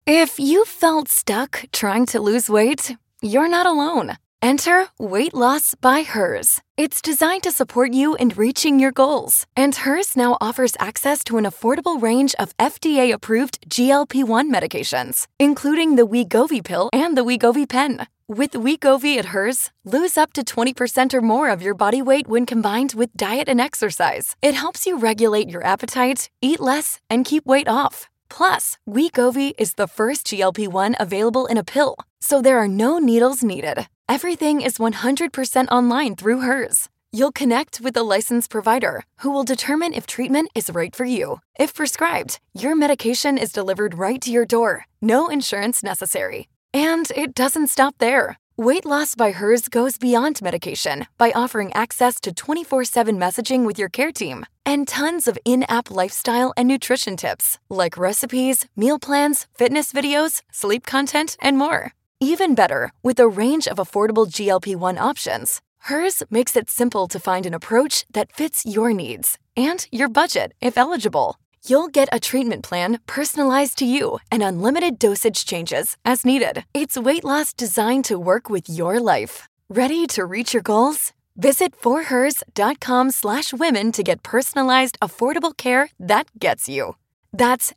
If you felt stuck trying to lose weight, you're not alone. Enter Weight Loss by Hers. It's designed to support you in reaching your goals. And Hers now offers access to an affordable range of FDA-approved GLP-1 medications, including the Wegovy pill and the Wegovy pen. With Wegovy at Hers, lose up to 20% or more of your body weight when combined with diet and exercise. It helps you regulate your appetite, eat less, and keep weight off. Plus, Wegovy is the first GLP-1 available in a pill, so there are no needles needed. Everything is 100% online through Hers. You'll connect with a licensed provider who will determine if treatment is right for you. If prescribed, your medication is delivered right to your door. No insurance necessary. And it doesn't stop there. Weight Loss by Hers goes beyond medication by offering access to 24/7 messaging with your care team and tons of in-app lifestyle and nutrition tips like recipes, meal plans, fitness videos, sleep content, and more. Even better, with a range of affordable GLP-1 options, Hers makes it simple to find an approach that fits your needs and your budget if eligible. You'll get a treatment plan personalized to you and unlimited dosage changes as needed. It's weight loss designed to work with your life. Ready to reach your goals? Visit forhers.com/women to get personalized, affordable care that gets you. That's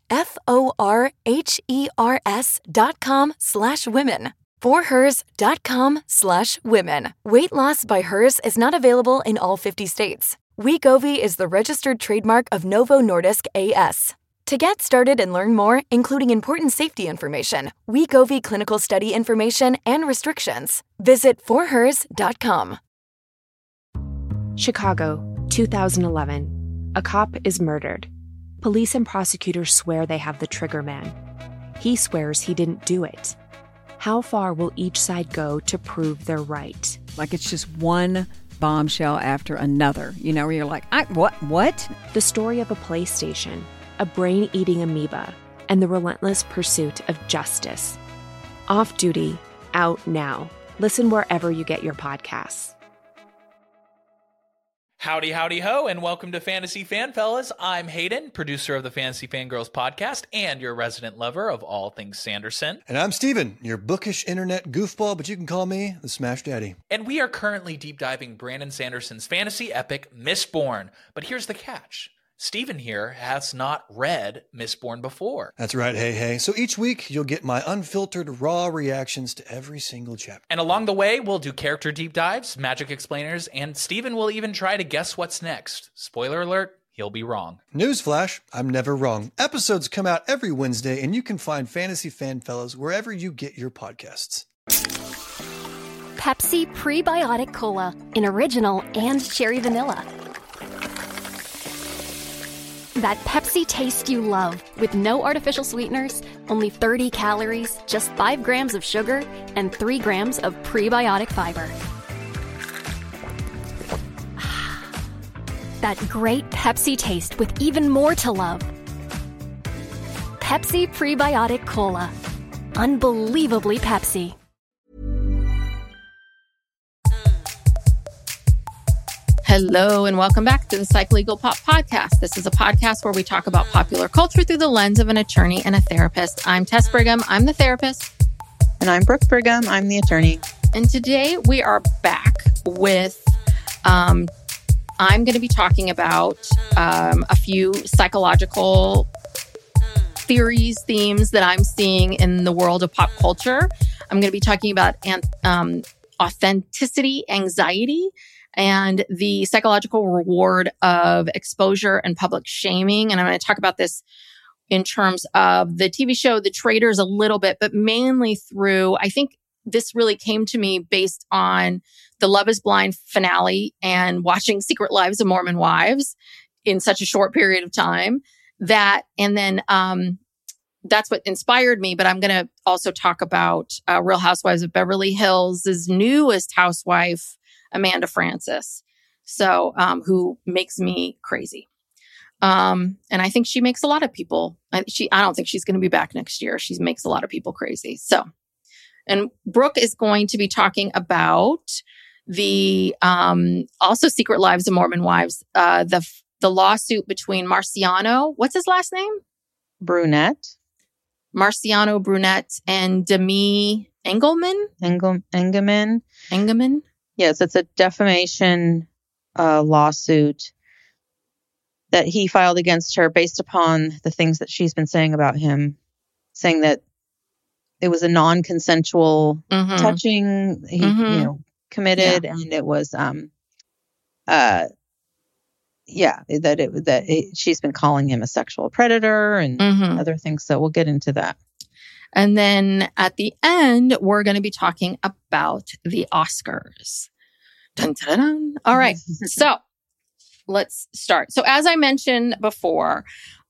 forhers.com/women. forhers.com/women. Weight Loss by Hers is not available in all 50 states. Wegovy is the registered trademark of Novo Nordisk A/S. To get started and learn more, including important safety information, Wegovy clinical study information, and restrictions, visit forhers.com. Chicago, 2011. A cop is murdered. Police and prosecutors swear they have the trigger man. He swears he didn't do it. How far will each side go to prove they're right? Like it's just one bombshell after another, where you're like, what? The story of a PlayStation, a brain-eating amoeba, and the relentless pursuit of justice. Off Duty, out now. Listen wherever you get your podcasts. Howdy, howdy, ho, and welcome to Fantasy Fan Fellas. I'm Hayden, producer of the Fantasy Fangirls podcast and your resident lover of all things Sanderson. And I'm Steven, your bookish internet goofball, but you can call me the Smash Daddy. And we are currently deep diving Brandon Sanderson's fantasy epic, Mistborn. But here's the catch. Steven here has not read Mistborn before. That's right, hey. So each week, you'll get my unfiltered, raw reactions to every single chapter. And along the way, we'll do character deep dives, magic explainers, and Steven will even try to guess what's next. Spoiler alert, he'll be wrong. Newsflash, I'm never wrong. Episodes come out every Wednesday, and you can find Fantasy Fan Fellas wherever you get your podcasts. Pepsi Prebiotic Cola in original and cherry vanilla. That Pepsi taste you love, with no artificial sweeteners, only 30 calories, just 5 grams of sugar, and 3 grams of prebiotic fiber. That great Pepsi taste with even more to love. Pepsi Prebiotic Cola. Unbelievably Pepsi. Hello and welcome back to the Psycholegal Pop Podcast. This is a podcast where we talk about popular culture through the lens of an attorney and a therapist. I'm Tess Brigham. I'm the therapist. And I'm Brooke Brigham. I'm the attorney. And today we are back with, I'm going to be talking about a few psychological theories, themes that I'm seeing in the world of pop culture. I'm going to be talking about authenticity, anxiety, and the psychological reward of exposure and public shaming. And I'm going to talk about this in terms of the TV show, The Traitors, a little bit, but mainly through, I think this really came to me based on the Love is Blind finale and watching Secret Lives of Mormon Wives in such a short period of time. That's what inspired me. But I'm going to also talk about Real Housewives of Beverly Hills' newest housewife, Amanda Francis, who makes me crazy. And I think she makes a lot of people, I don't think she's going to be back next year. She makes a lot of people crazy. And Brooke is going to be talking about the, also Secret Lives of Mormon Wives, the lawsuit between Marciano, what's his last name? Brunette. Marciano Brunet and Demi Engelman. Engelman. Yes, it's a defamation lawsuit that he filed against her based upon the things that she's been saying about him, saying that it was a non-consensual touching he committed, and it was she's been calling him a sexual predator and other things. So we'll get into that. And then at the end, we're going to be talking about the Oscars. Dun, dun, dun, dun. All right. So let's start. So as I mentioned before,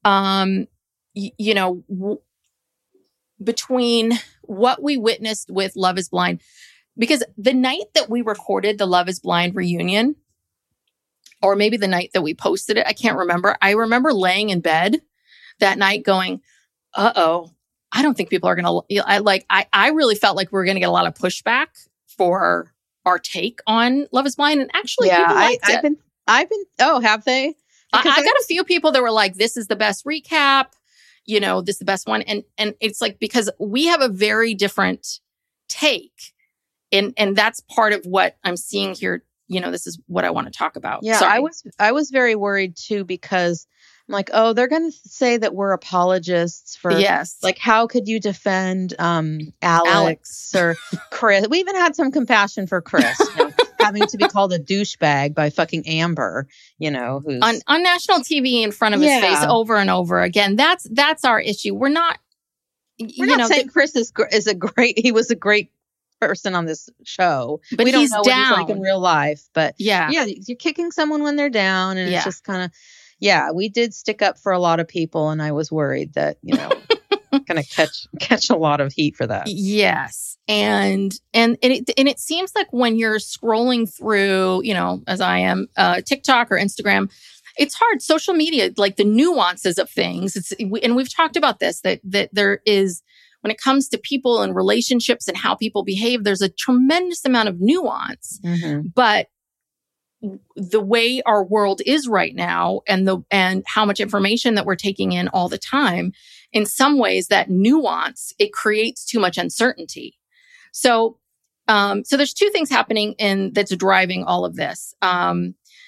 between what we witnessed with Love is Blind, because the night that we recorded the Love is Blind reunion, or maybe the night that we posted it, I can't remember. I remember laying in bed that night going, uh-oh, I don't think people are going to, I really felt like we were going to get a lot of pushback for our take on Love is Blind. And actually, people liked it. Have they? I got a few people that were like, this is the best recap. This is the best one. And it's like, because we have a very different take. And that's part of what I'm seeing here. This is what I want to talk about. Yeah, Sorry. I was very worried too, because I'm like, oh, they're going to say that we're apologists for, like, how could you defend Alex or Chris? We even had some compassion for Chris, having to be called a douchebag by fucking Amber, who's on national TV in front of his face over and over again. That's our issue. We're not saying Chris he was a great person on this show, but we don't he's know down. what he's like in real life. But yeah, you're kicking someone when they're down, and it's just kind of. Yeah, we did stick up for a lot of people, and I was worried that, going to catch a lot of heat for that. Yes. And it seems like when you're scrolling through, as I am, TikTok or Instagram, it's hard. Social media, like the nuances of things. And we've talked about this, that there is, when it comes to people and relationships and how people behave, there's a tremendous amount of nuance. But the way our world is right now, and how much information that we're taking in all the time, in some ways that nuance, it creates too much uncertainty. So there's two things happening that's driving all of this. The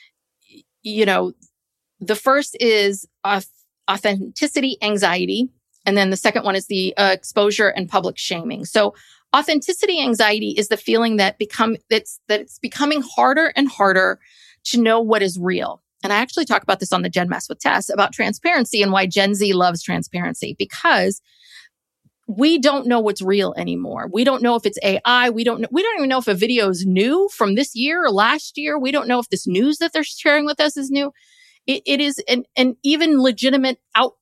first is authenticity anxiety. And then the second one is the exposure and public shaming. So authenticity anxiety is the feeling that it's becoming harder and harder to know what is real. And I actually talk about this on the Gen Mess with Tess about transparency and why Gen Z loves transparency, because we don't know what's real anymore. We don't know if it's AI. We don't even know if a video is new from this year or last year. We don't know if this news that they're sharing with us is new. It is, and even legitimate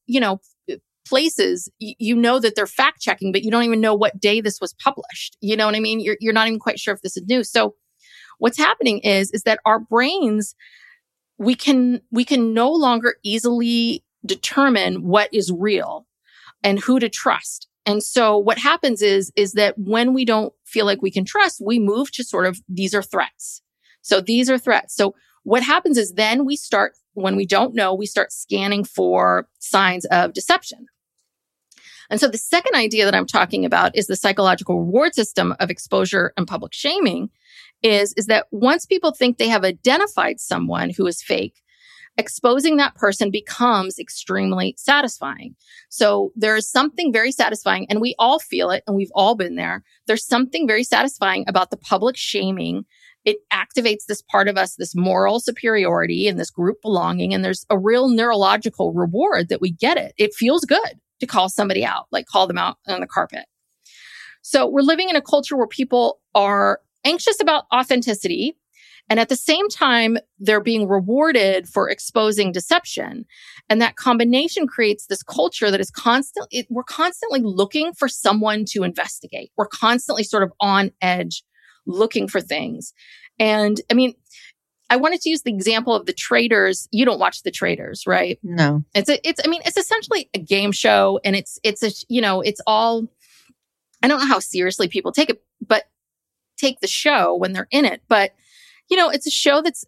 places, that they're fact checking, but you don't even know what day this was published. You know what I mean? You're not even quite sure if this is new. So what's happening is that our brains, we can no longer easily determine what is real and who to trust. And so what happens is that when we don't feel like we can trust, we move to sort of, these are threats. So these are threats. So what happens is then when we don't know, we start scanning for signs of deception. And so the second idea that I'm talking about is the psychological reward system of exposure and public shaming is that once people think they have identified someone who is fake, exposing that person becomes extremely satisfying. So there is something very satisfying, and we all feel it, and we've all been there. There's something very satisfying about the public shaming. It activates this part of us, this moral superiority and this group belonging. And there's a real neurological reward that we get it. It feels good to call somebody out, like call them out on the carpet. So we're living in a culture where people are anxious about authenticity. And at the same time, they're being rewarded for exposing deception. And that combination creates this culture that is we're constantly looking for someone to investigate. We're constantly sort of on edge looking for things. And I mean, I wanted to use the example of The Traitors. You don't watch The Traitors, right? No. It's essentially a game show, and it's all, I don't know how seriously people take it, but take the show when they're in it. But, it's a show that's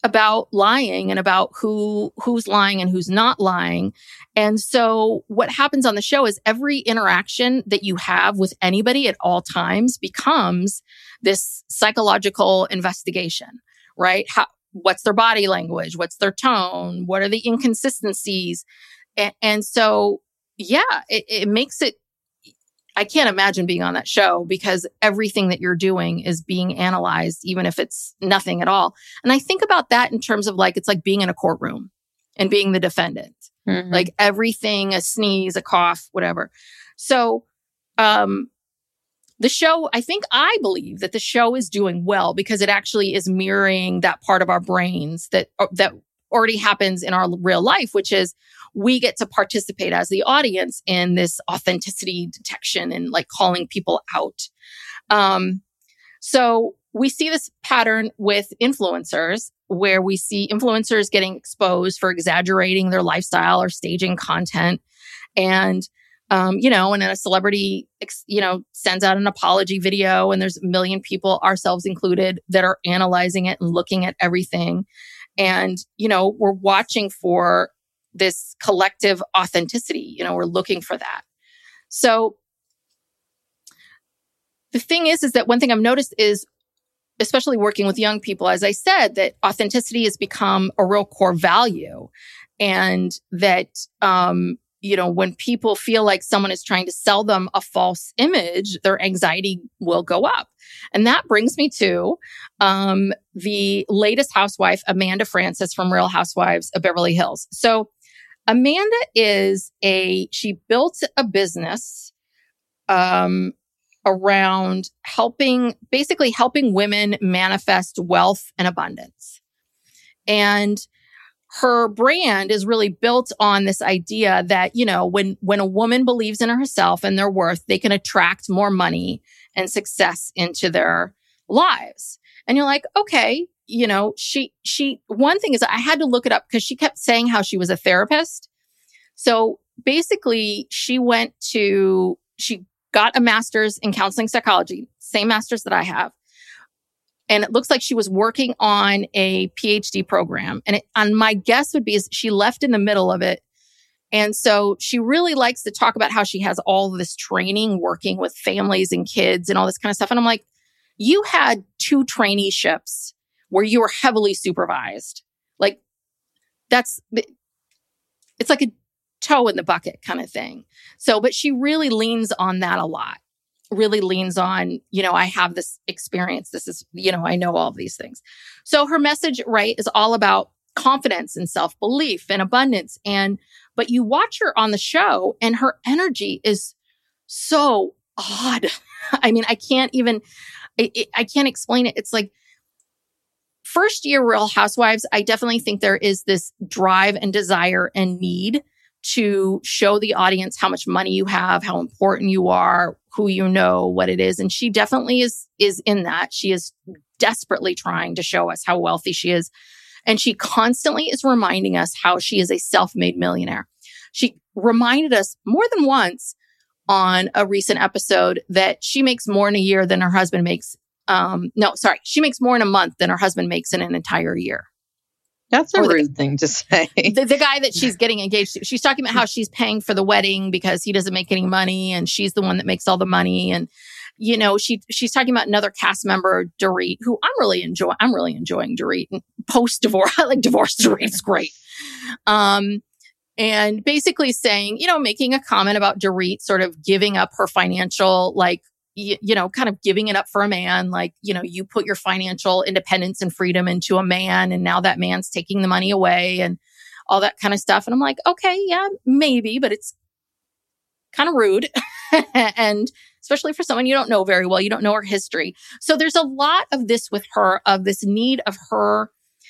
about lying and about who's lying and who's not lying. And so what happens on the show is every interaction that you have with anybody at all times becomes this psychological investigation, right? What's their body language? What's their tone? What are the inconsistencies? And so, yeah, it makes it, I can't imagine being on that show because everything that you're doing is being analyzed, even if it's nothing at all. And I think about that in terms of like, it's like being in a courtroom and being the defendant, like everything, a sneeze, a cough, whatever. So, the show, I believe that the show is doing well because it actually is mirroring that part of our brains that already happens in our real life, which is we get to participate as the audience in this authenticity detection and like calling people out. So we see this pattern with influencers where we see influencers getting exposed for exaggerating their lifestyle or staging content. And, and then a celebrity, sends out an apology video and there's a million people, ourselves included, that are analyzing it and looking at everything. And, we're watching for this collective authenticity. We're looking for that. So the thing is that one thing I've noticed is, especially working with young people, as I said, that authenticity has become a real core value. And that, when people feel like someone is trying to sell them a false image, their anxiety will go up. And that brings me to the latest housewife, Amanda Frances from Real Housewives of Beverly Hills. So Amanda she built a business around helping women manifest wealth and abundance. And her brand is really built on this idea that, when a woman believes in herself and their worth, they can attract more money and success into their lives. And you're like, okay, one thing is I had to look it up because she kept saying how she was a therapist. So basically she got a master's in counseling psychology, same master's that I have. And it looks like she was working on a PhD program. And my guess would be is she left in the middle of it. And so she really likes to talk about how she has all of this training working with families and kids and all this kind of stuff. And I'm like, you had 2 traineeships where you were heavily supervised. Like it's like a toe in the bucket kind of thing. So, but she really leans on that a lot. Really leans on, I have this experience. This is, I know all of these things. So her message, right, is all about confidence and self-belief and abundance. But you watch her on the show and her energy is so odd. I mean, I can't explain it. It's like first year Real Housewives, I definitely think there is this drive and desire and need to show the audience how much money you have, how important you are, who you know, what it is. And she definitely is in that. She is desperately trying to show us how wealthy she is. And she constantly is reminding us how she is a self-made millionaire. She reminded us more than once on a recent episode that she makes more in a year than her husband makes. She makes more in a month than her husband makes in an entire year. That's a rude thing to say. The guy that she's getting engaged to, she's talking about how she's paying for the wedding because he doesn't make any money and she's the one that makes all the money. And, she's talking about another cast member, Dorit, who I'm really enjoying Dorit and post-divorce. I like divorce Dorit. It's great. And basically saying, making a comment about Dorit sort of giving up her financial, kind of giving it up for a man. You put your financial independence and freedom into a man and now that man's taking the money away and all that kind of stuff. And I'm like, okay, yeah, maybe, but it's kind of rude. And especially for someone you don't know very well, you don't know her history. So there's a lot of this with her, of this need of her,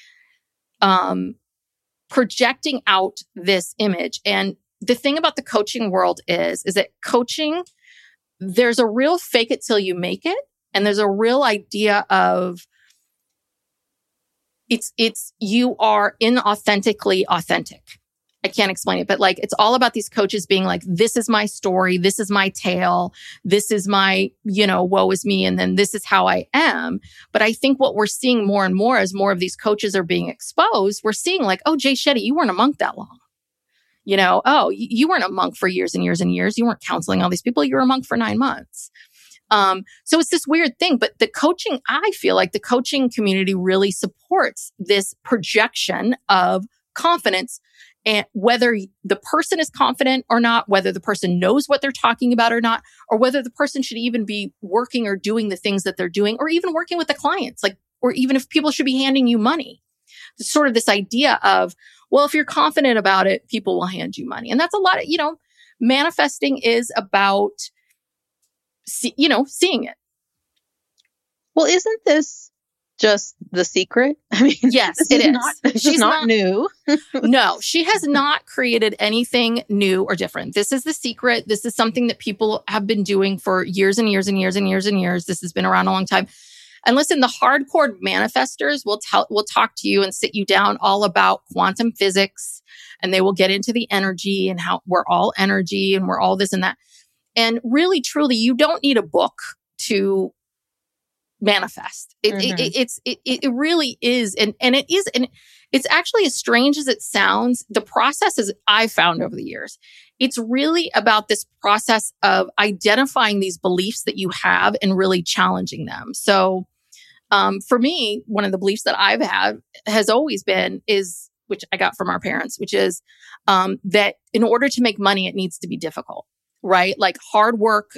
projecting out this image. And the thing about the coaching world is that coaching, there's a real fake it till you make it. And there's a real idea of you are inauthentically authentic. I can't explain it, but like, it's all about these coaches being like, this is my story. This is my tale. This is my, woe is me. And then this is how I am. But I think what we're seeing more and more as more of these coaches are being exposed, we're seeing like, oh, Jay Shetty, you weren't a monk that long. You weren't a monk for years and years and years. You weren't counseling all these people. You were a monk for 9 months. So it's this weird thing, but I feel like the coaching community really supports this projection of confidence. And whether the person is confident or not, whether the person knows what they're talking about or not, or whether the person should even be working or doing the things that they're doing, or even working with the clients, or even if people should be handing you money. It's sort of this idea of, well, if you're confident about it, people will hand you money. And that's a lot of, manifesting is about, seeing it. Well, isn't this just The Secret? I mean, yes, it is. She's not new. No, she has not created anything new or different. This is The Secret. This is something that people have been doing for years and years and years and years and years. This has been around a long time. And listen, the hardcore manifestors will talk to you and sit you down all about quantum physics, and they will get into the energy and how we're all energy and we're all this and that. And really, truly, you don't need a book to manifest. It really is. And it is. And it's actually, as strange as it sounds, the process is I've found over the years. It's really about this process of identifying these beliefs that you have and really challenging them. So, for me, one of the beliefs that I've had has always been which I got from our parents, which is, that in order to make money, it needs to be difficult, right? Like hard work,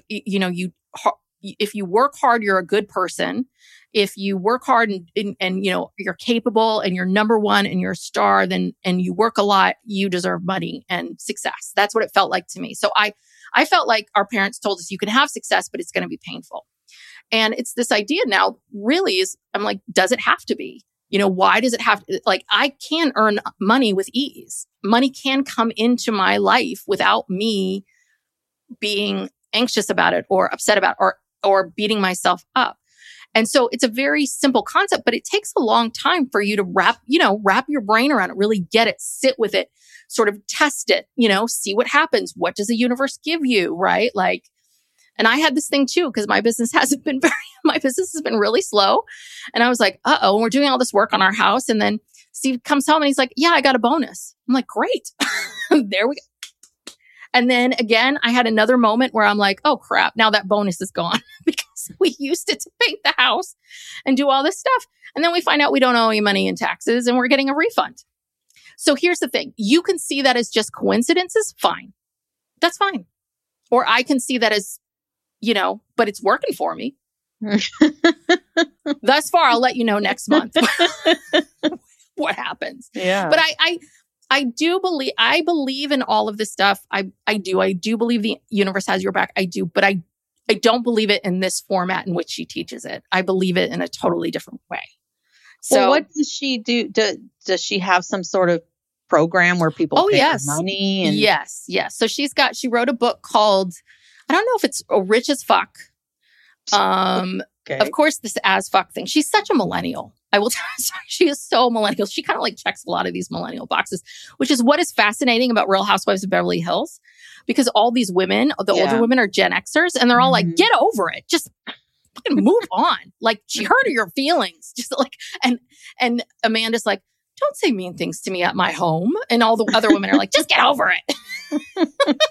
if you work hard, you're a good person. If you work hard and you're capable and you're number one and you're a star, and you work a lot, you deserve money and success. That's what it felt like to me. So I felt like our parents told us you can have success, but it's going to be painful. And it's this idea now really is, I'm like, does it have to be? Why does it have to, like, I can earn money with ease. Money can come into my life without me being anxious about it or upset about it or beating myself up. And so it's a very simple concept, but it takes a long time for you to wrap your brain around it, really get it, sit with it, sort of test it, see what happens. What does the universe give you? Right? Like, and I had this thing too, because my business has been really slow. And I was like, and we're doing all this work on our house. And then Steve comes home and he's like, yeah, I got a bonus. I'm like, great. There we go. And then again, I had another moment where I'm like, oh crap, now that bonus is gone because we used it to paint the house and do all this stuff. And then we find out we don't owe any money in taxes and we're getting a refund. So here's the thing. You can see that as just coincidences. Fine. That's fine. Or I can see that as, but it's working for me. Thus far, I'll let you know next month what happens. Yeah. But I believe in all of this stuff. I do believe the universe has your back. I do, but I don't believe it in this format in which she teaches it. I believe it in a totally different way. So what does she do? Does she have some sort of program where people pay her money? And Yes. So she wrote a book called, I don't know if it's Rich as Fuck. Okay. Of course, this as fuck thing. She's such a millennial. I will tell you, she is so millennial. She kind of like checks a lot of these millennial boxes, which is what is fascinating about Real Housewives of Beverly Hills, because all these women, the older women are Gen Xers, and they're all like, get over it. Just fucking move on. Like, she hurt your feelings. Just like, and Amanda's like, don't say mean things to me at my home. And all the other women are like, just get over it.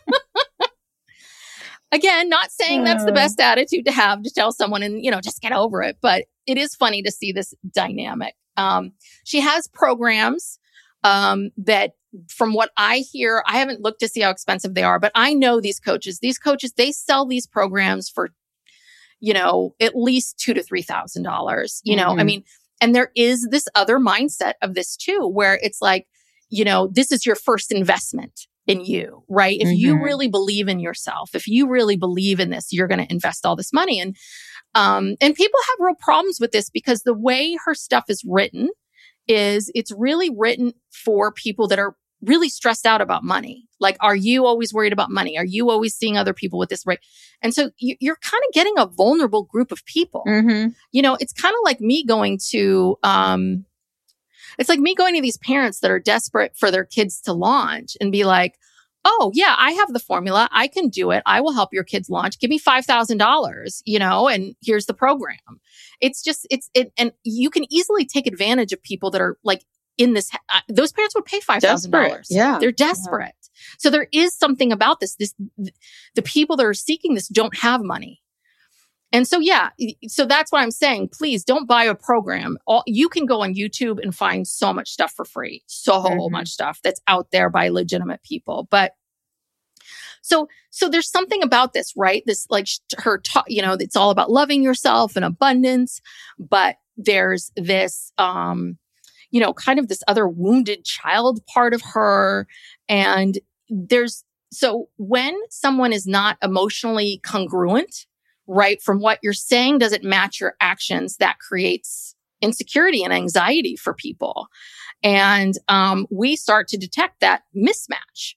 Again, not saying that's the best attitude to have to tell someone and, just get over it. But it is funny to see this dynamic. She has programs that, from what I hear, I haven't looked to see how expensive they are, but I know these coaches, they sell these programs for, at least $2,000 to $3,000, I mean, and there is this other mindset of this too, where it's like, this is your first investment in you, right? If you really believe in yourself, if you really believe in this, you're going to invest all this money. And people have real problems with this because the way her stuff is written is it's really written for people that are really stressed out about money. Like, are you always worried about money? Are you always seeing other people with this, right? And so you're kind of getting a vulnerable group of people. It's kind of like me going to, It's like me going to these parents that are desperate for their kids to launch and be like, oh yeah, I have the formula. I can do it. I will help your kids launch. Give me $5,000, and here's the program. It's just, and you can easily take advantage of people that are like in this, those parents would pay $5,000. Yeah. They're desperate. Yeah. So there is something about this, the people that are seeking this don't have money. And so, so that's what I'm saying. Please don't buy a program. You can go on YouTube and find so much stuff for free, much stuff that's out there by legitimate people. But so there's something about this, right? This like her talk, it's all about loving yourself and abundance. But there's this, kind of this other wounded child part of her. And so when someone is not emotionally congruent, right, from what you're saying doesn't match your actions, that creates insecurity and anxiety for people. And we start to detect that mismatch.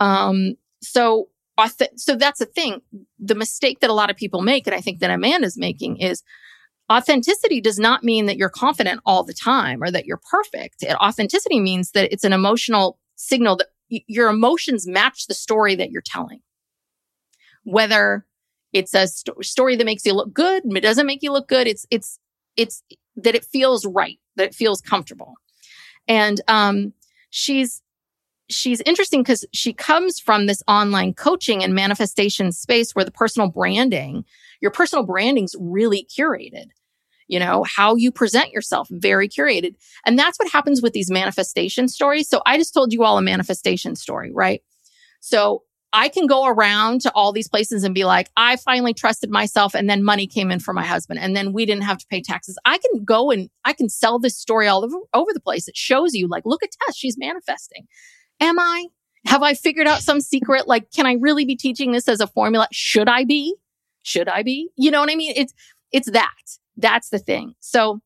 So that's the thing. The mistake that a lot of people make, and I think that Amanda's making, is authenticity does not mean that you're confident all the time or that you're perfect. Authenticity means that it's an emotional signal that your emotions match the story that you're telling. Whether it's a story that makes you look good, it doesn't make you look good. It's that it feels right, that it feels comfortable. And she's interesting because she comes from this online coaching and manifestation space where your personal branding's really curated. How you present yourself, very curated. And that's what happens with these manifestation stories. So I just told you all a manifestation story, right? So I can go around to all these places and be like, I finally trusted myself and then money came in for my husband and then we didn't have to pay taxes. I can go and I can sell this story all over the place. It shows you like, look at Tess, she's manifesting. Am I? Have I figured out some secret? Like, can I really be teaching this as a formula? Should I be? You know what I mean? It's that. That's the thing. So,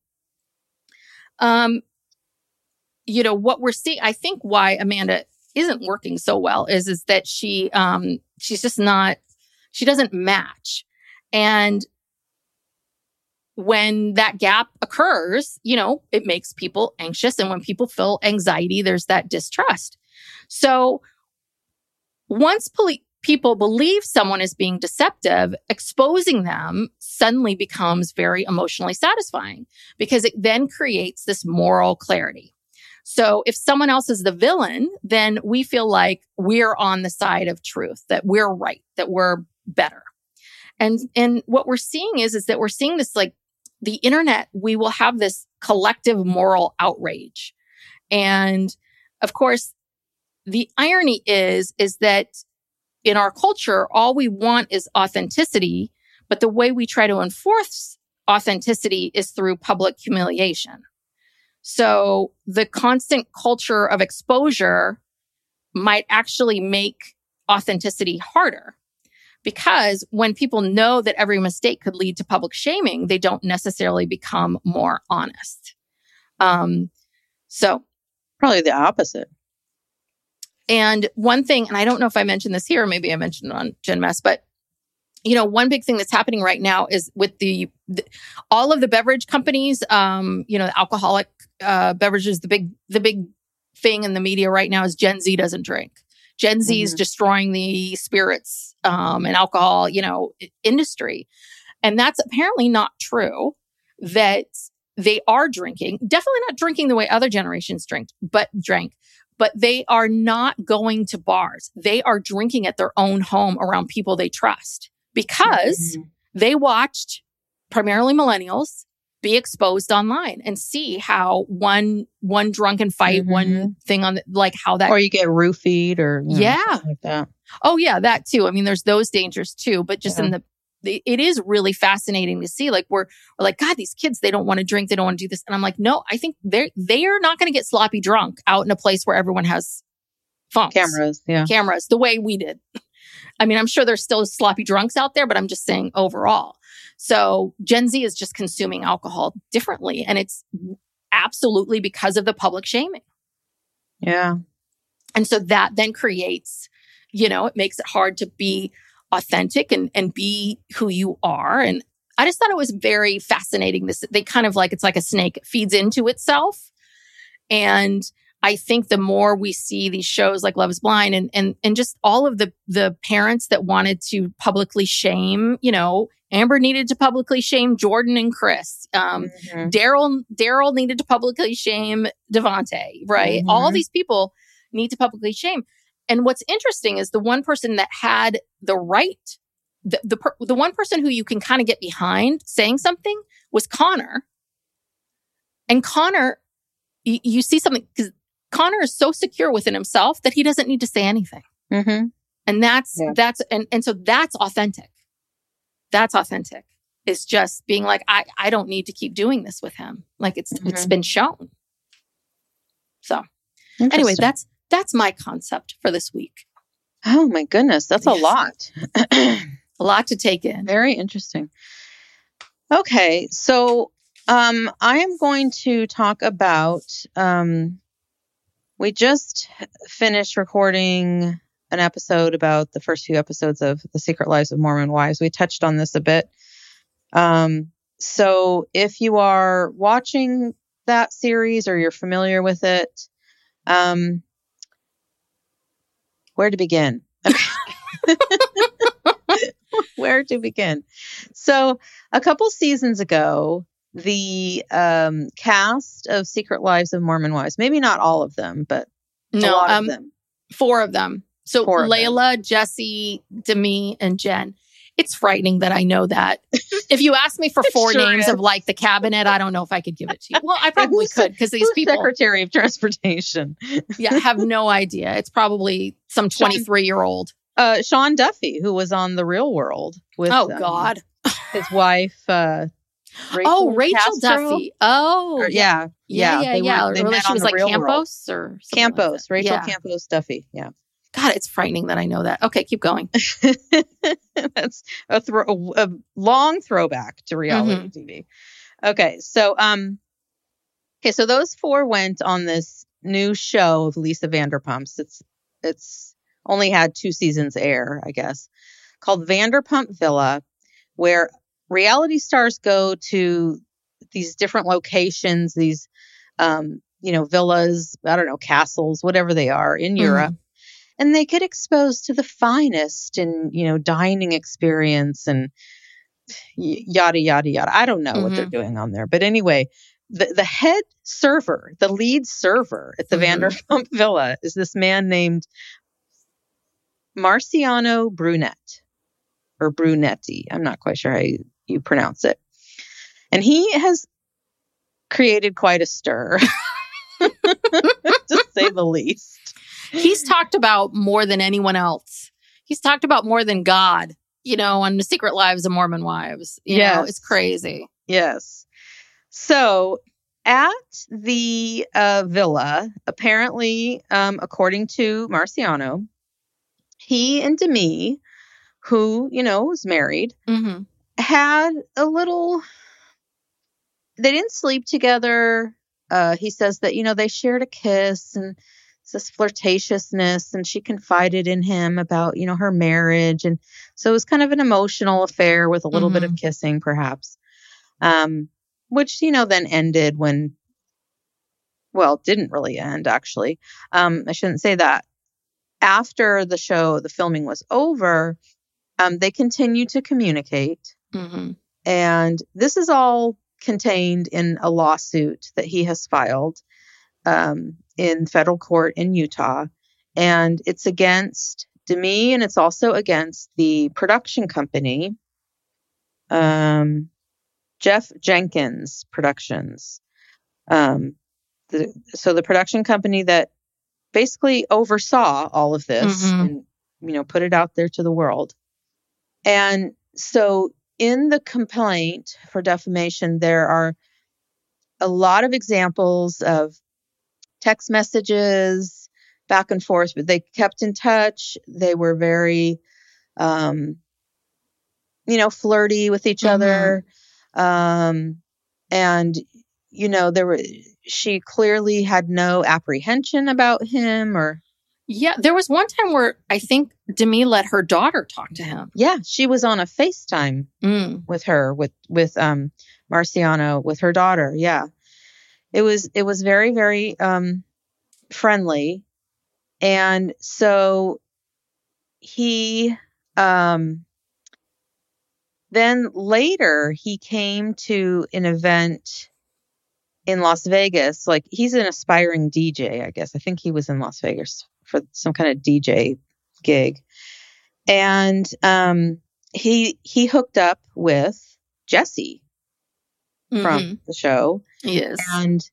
what we're seeing, I think why Amanda isn't working so well is that she's just not, she doesn't match. And when that gap occurs, it makes people anxious. And when people feel anxiety, there's that distrust. So once people believe someone is being deceptive, exposing them suddenly becomes very emotionally satisfying because it then creates this moral clarity. So if someone else is the villain, then we feel like we're on the side of truth, that we're right, that we're better. And what we're seeing is that we're seeing this, like the internet, we will have this collective moral outrage. And of course, the irony is that in our culture, all we want is authenticity, but the way we try to enforce authenticity is through public humiliation. So the constant culture of exposure might actually make authenticity harder because when people know that every mistake could lead to public shaming, they don't necessarily become more honest. So probably the opposite. And one thing, and I don't know if I mentioned this here, maybe I mentioned it on Jen Mess, but one big thing that's happening right now is with all of the beverage companies, the alcoholic beverages, the big thing in the media right now is Gen Z doesn't drink. Gen Z is destroying the spirits and alcohol, industry. And that's apparently not true, that they are drinking, definitely not drinking the way other generations drank, but they are not going to bars. They are drinking at their own home around people they trust because they watched primarily millennials be exposed online and see how one drunken fight, one thing on how that, or you get roofied or something like that. Oh yeah, that too. I mean, there's those dangers too, but just it is really fascinating to see. Like we're like, God, these kids, they don't want to drink, they don't want to do this, and I'm like, no, I think they are not going to get sloppy drunk out in a place where everyone has phones, cameras, the way we did. I mean, I'm sure there's still sloppy drunks out there, but I'm just saying overall. So Gen Z is just consuming alcohol differently. And it's absolutely because of the public shaming. Yeah. And so that then creates, it makes it hard to be authentic and be who you are. And I just thought it was very fascinating. They kind of like, it's like a snake, it feeds into itself. And I think the more we see these shows like Love is Blind and just all of the parents that wanted to publicly shame, Amber needed to publicly shame Jordan and Chris. Daryl needed to publicly shame Devontae, right? Mm-hmm. All these people need to publicly shame. And what's interesting is the one person that had the right, the one person who you can kind of get behind saying something was Connor. And Connor, you see something, because Connor is so secure within himself that he doesn't need to say anything. Mm-hmm. And that's so that's authentic. That's authentic. It's just being like, I don't need to keep doing this with him. Like it's been shown. So anyway, that's my concept for this week. Oh my goodness. That's a lot. A lot to take in. Very interesting. Okay. So, I am going to talk about, we just finished recording an episode about the first few episodes of The Secret Lives of Mormon Wives. We touched on this a bit. So if you are watching that series or you're familiar with it, where to begin? Where to begin? So a couple seasons ago, the cast of Secret Lives of Mormon Wives, maybe not all of them, but a lot of them. 4 of them. So Layla, Jesse, Demi, and Jen. It's frightening that I know that. If you ask me for 4 names of like the cabinet, I don't know if I could give it to you. Well, I probably could because these people. Secretary of Transportation. Yeah, have no idea. It's probably some 23-year-old. Sean Duffy, who was on The Real World with God, his wife. Rachel Duffy. Oh, yeah. They met she was like Campos or Campos. Like Rachel Campos Duffy. Yeah. God, it's frightening that I know that. Okay, keep going. That's a long throwback to reality TV. Okay, so so those 4 went on this new show of Lisa Vanderpump's. It's only had 2 seasons air, I guess, called Vanderpump Villa, where reality stars go to these different locations, these villas, I don't know, castles, whatever they are in Europe. And they get exposed to the finest and, dining experience and yada, yada, yada. I don't know what they're doing on there. But anyway, the head server, the lead server at the Vanderpump Villa is this man named Marciano Brunet or Brunetti. I'm not quite sure how you pronounce it. And he has created quite a stir, to say the least. He's talked about more than anyone else. He's talked about more than God, on The Secret Lives of Mormon Wives. You know, it's crazy. Yes. So at the villa, apparently, according to Marciano, he and Demi, who, was married, had a little, they didn't sleep together. He says that, they shared a kiss and this flirtatiousness, and she confided in him about, her marriage. And so it was kind of an emotional affair with a little bit of kissing, perhaps, which, then ended when, didn't really end, actually. I shouldn't say that. After the show, the filming was over, they continued to communicate. And this is all contained in a lawsuit that he has filed in federal court in Utah. And it's against Demi, and it's also against the production company, Jeff Jenkins Productions. So the production company that basically oversaw all of this and, put it out there to the world. And so in the complaint for defamation, there are a lot of examples of text messages back and forth, but they kept in touch. They were very, flirty with each other. And, she clearly had no apprehension about him or. Yeah. There was one time where I think Demi let her daughter talk to him. Yeah. She was on a FaceTime with her, with Marciano, with her daughter. Yeah. It was very, very friendly. And so he then later he came to an event in Las Vegas. Like, he's an aspiring DJ, I guess. I think he was in Las Vegas for some kind of DJ gig. And he hooked up with Jessie from the show. Yes. And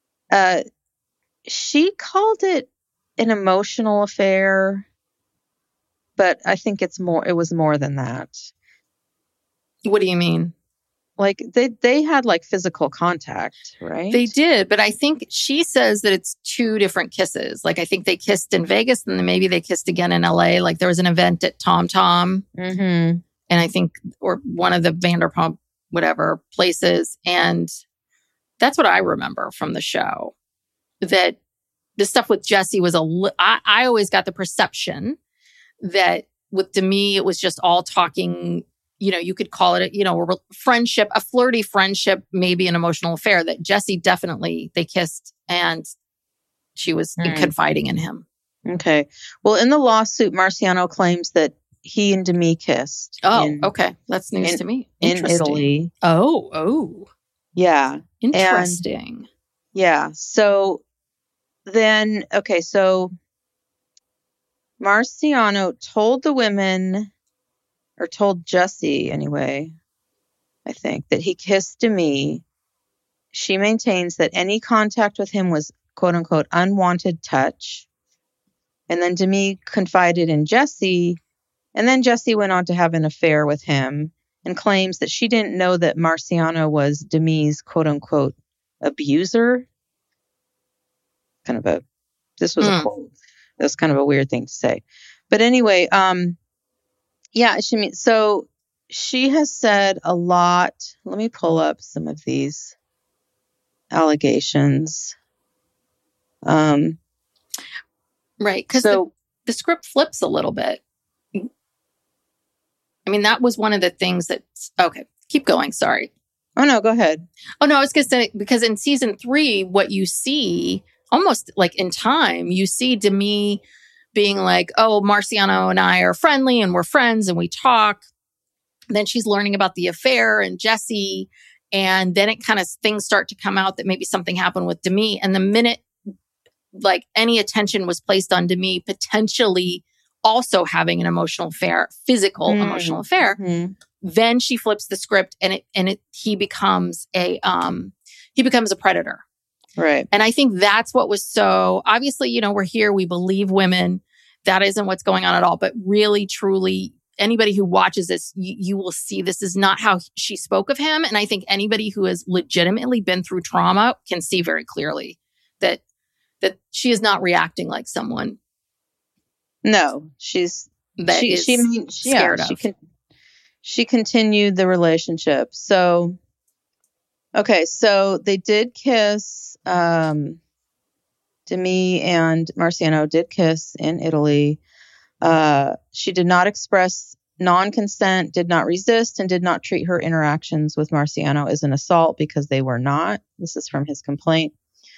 she called it an emotional affair, but I think it was more than that. What do you mean? Like, they had like physical contact, right? They did, but I think she says that it's two different kisses. Like, I think they kissed in Vegas and then maybe they kissed again in LA. Like, there was an event at Tom Tom. Mm-hmm. And I think, or one of the Vanderpump, whatever places. And that's what I remember from the show. That the stuff with Jessie was I always got the perception that with Demi, it was just all talking. You know, you could call it, a friendship, a flirty friendship, maybe an emotional affair. That Jessie definitely, they kissed and she was confiding in him. Okay. Well, in the lawsuit, Marciano claims that he and Demi kissed. Oh, okay. That's news to me. In Italy. Oh. Yeah. Interesting. And, yeah. So then, okay. So Marciano told the women, or told Jessie anyway, I think, that he kissed Demi. She maintains that any contact with him was, quote unquote, unwanted touch. And then Demi confided in Jessie. And then Jessie went on to have an affair with him and claims that she didn't know that Marciano was Demi's, quote unquote, abuser. This was a quote. That was kind of a weird thing to say. But anyway, yeah, so she has said a lot. Let me pull up some of these allegations. Right, because the script flips a little bit. I mean, that was one of the things okay, keep going, sorry. Oh, no, go ahead. Oh, no, I was going to say, because in season 3, what you see, almost like in time, you see Demi being like, oh, Marciano and I are friendly and we're friends and we talk. Then she's learning about the affair and Jessie. And then it kind of, things start to come out that maybe something happened with Demi. And the minute like any attention was placed on Demi potentially also having an emotional affair, physical emotional affair, then she flips the script and he becomes a predator. Right. And I think that's what was so, obviously, we're here, we believe women. That isn't what's going on at all. But really, truly, anybody who watches this, you will see this is not how she spoke of him. And I think anybody who has legitimately been through trauma can see very clearly that she is not reacting like someone. No, she's scared of. She continued the relationship. So, okay, so they did kiss. Demi and Marciano did kiss in Italy. She did not express non-consent, did not resist, and did not treat her interactions with Marciano as an assault because they were not. This is from his complaint.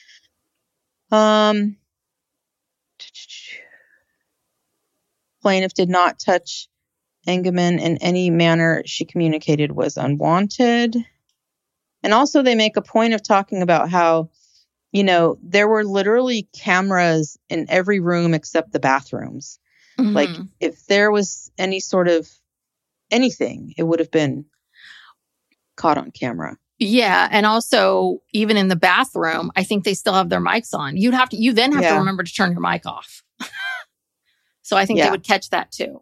Plaintiff did not touch Engelman in any manner she communicated was unwanted. And also they make a point of talking about how, there were literally cameras in every room except the bathrooms. Mm-hmm. Like, if there was any sort of anything, it would have been caught on camera. Yeah. And also, even in the bathroom, I think they still have their mics on. You then have to remember to turn your mic off. So I think they would catch that too.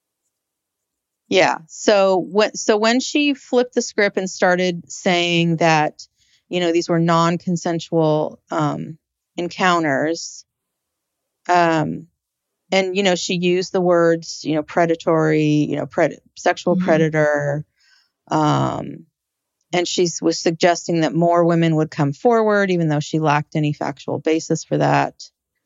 Yeah. So when she flipped the script and started saying that, these were non-consensual encounters, and, she used the words, predatory, sexual predator, and she was suggesting that more women would come forward, even though she lacked any factual basis for that.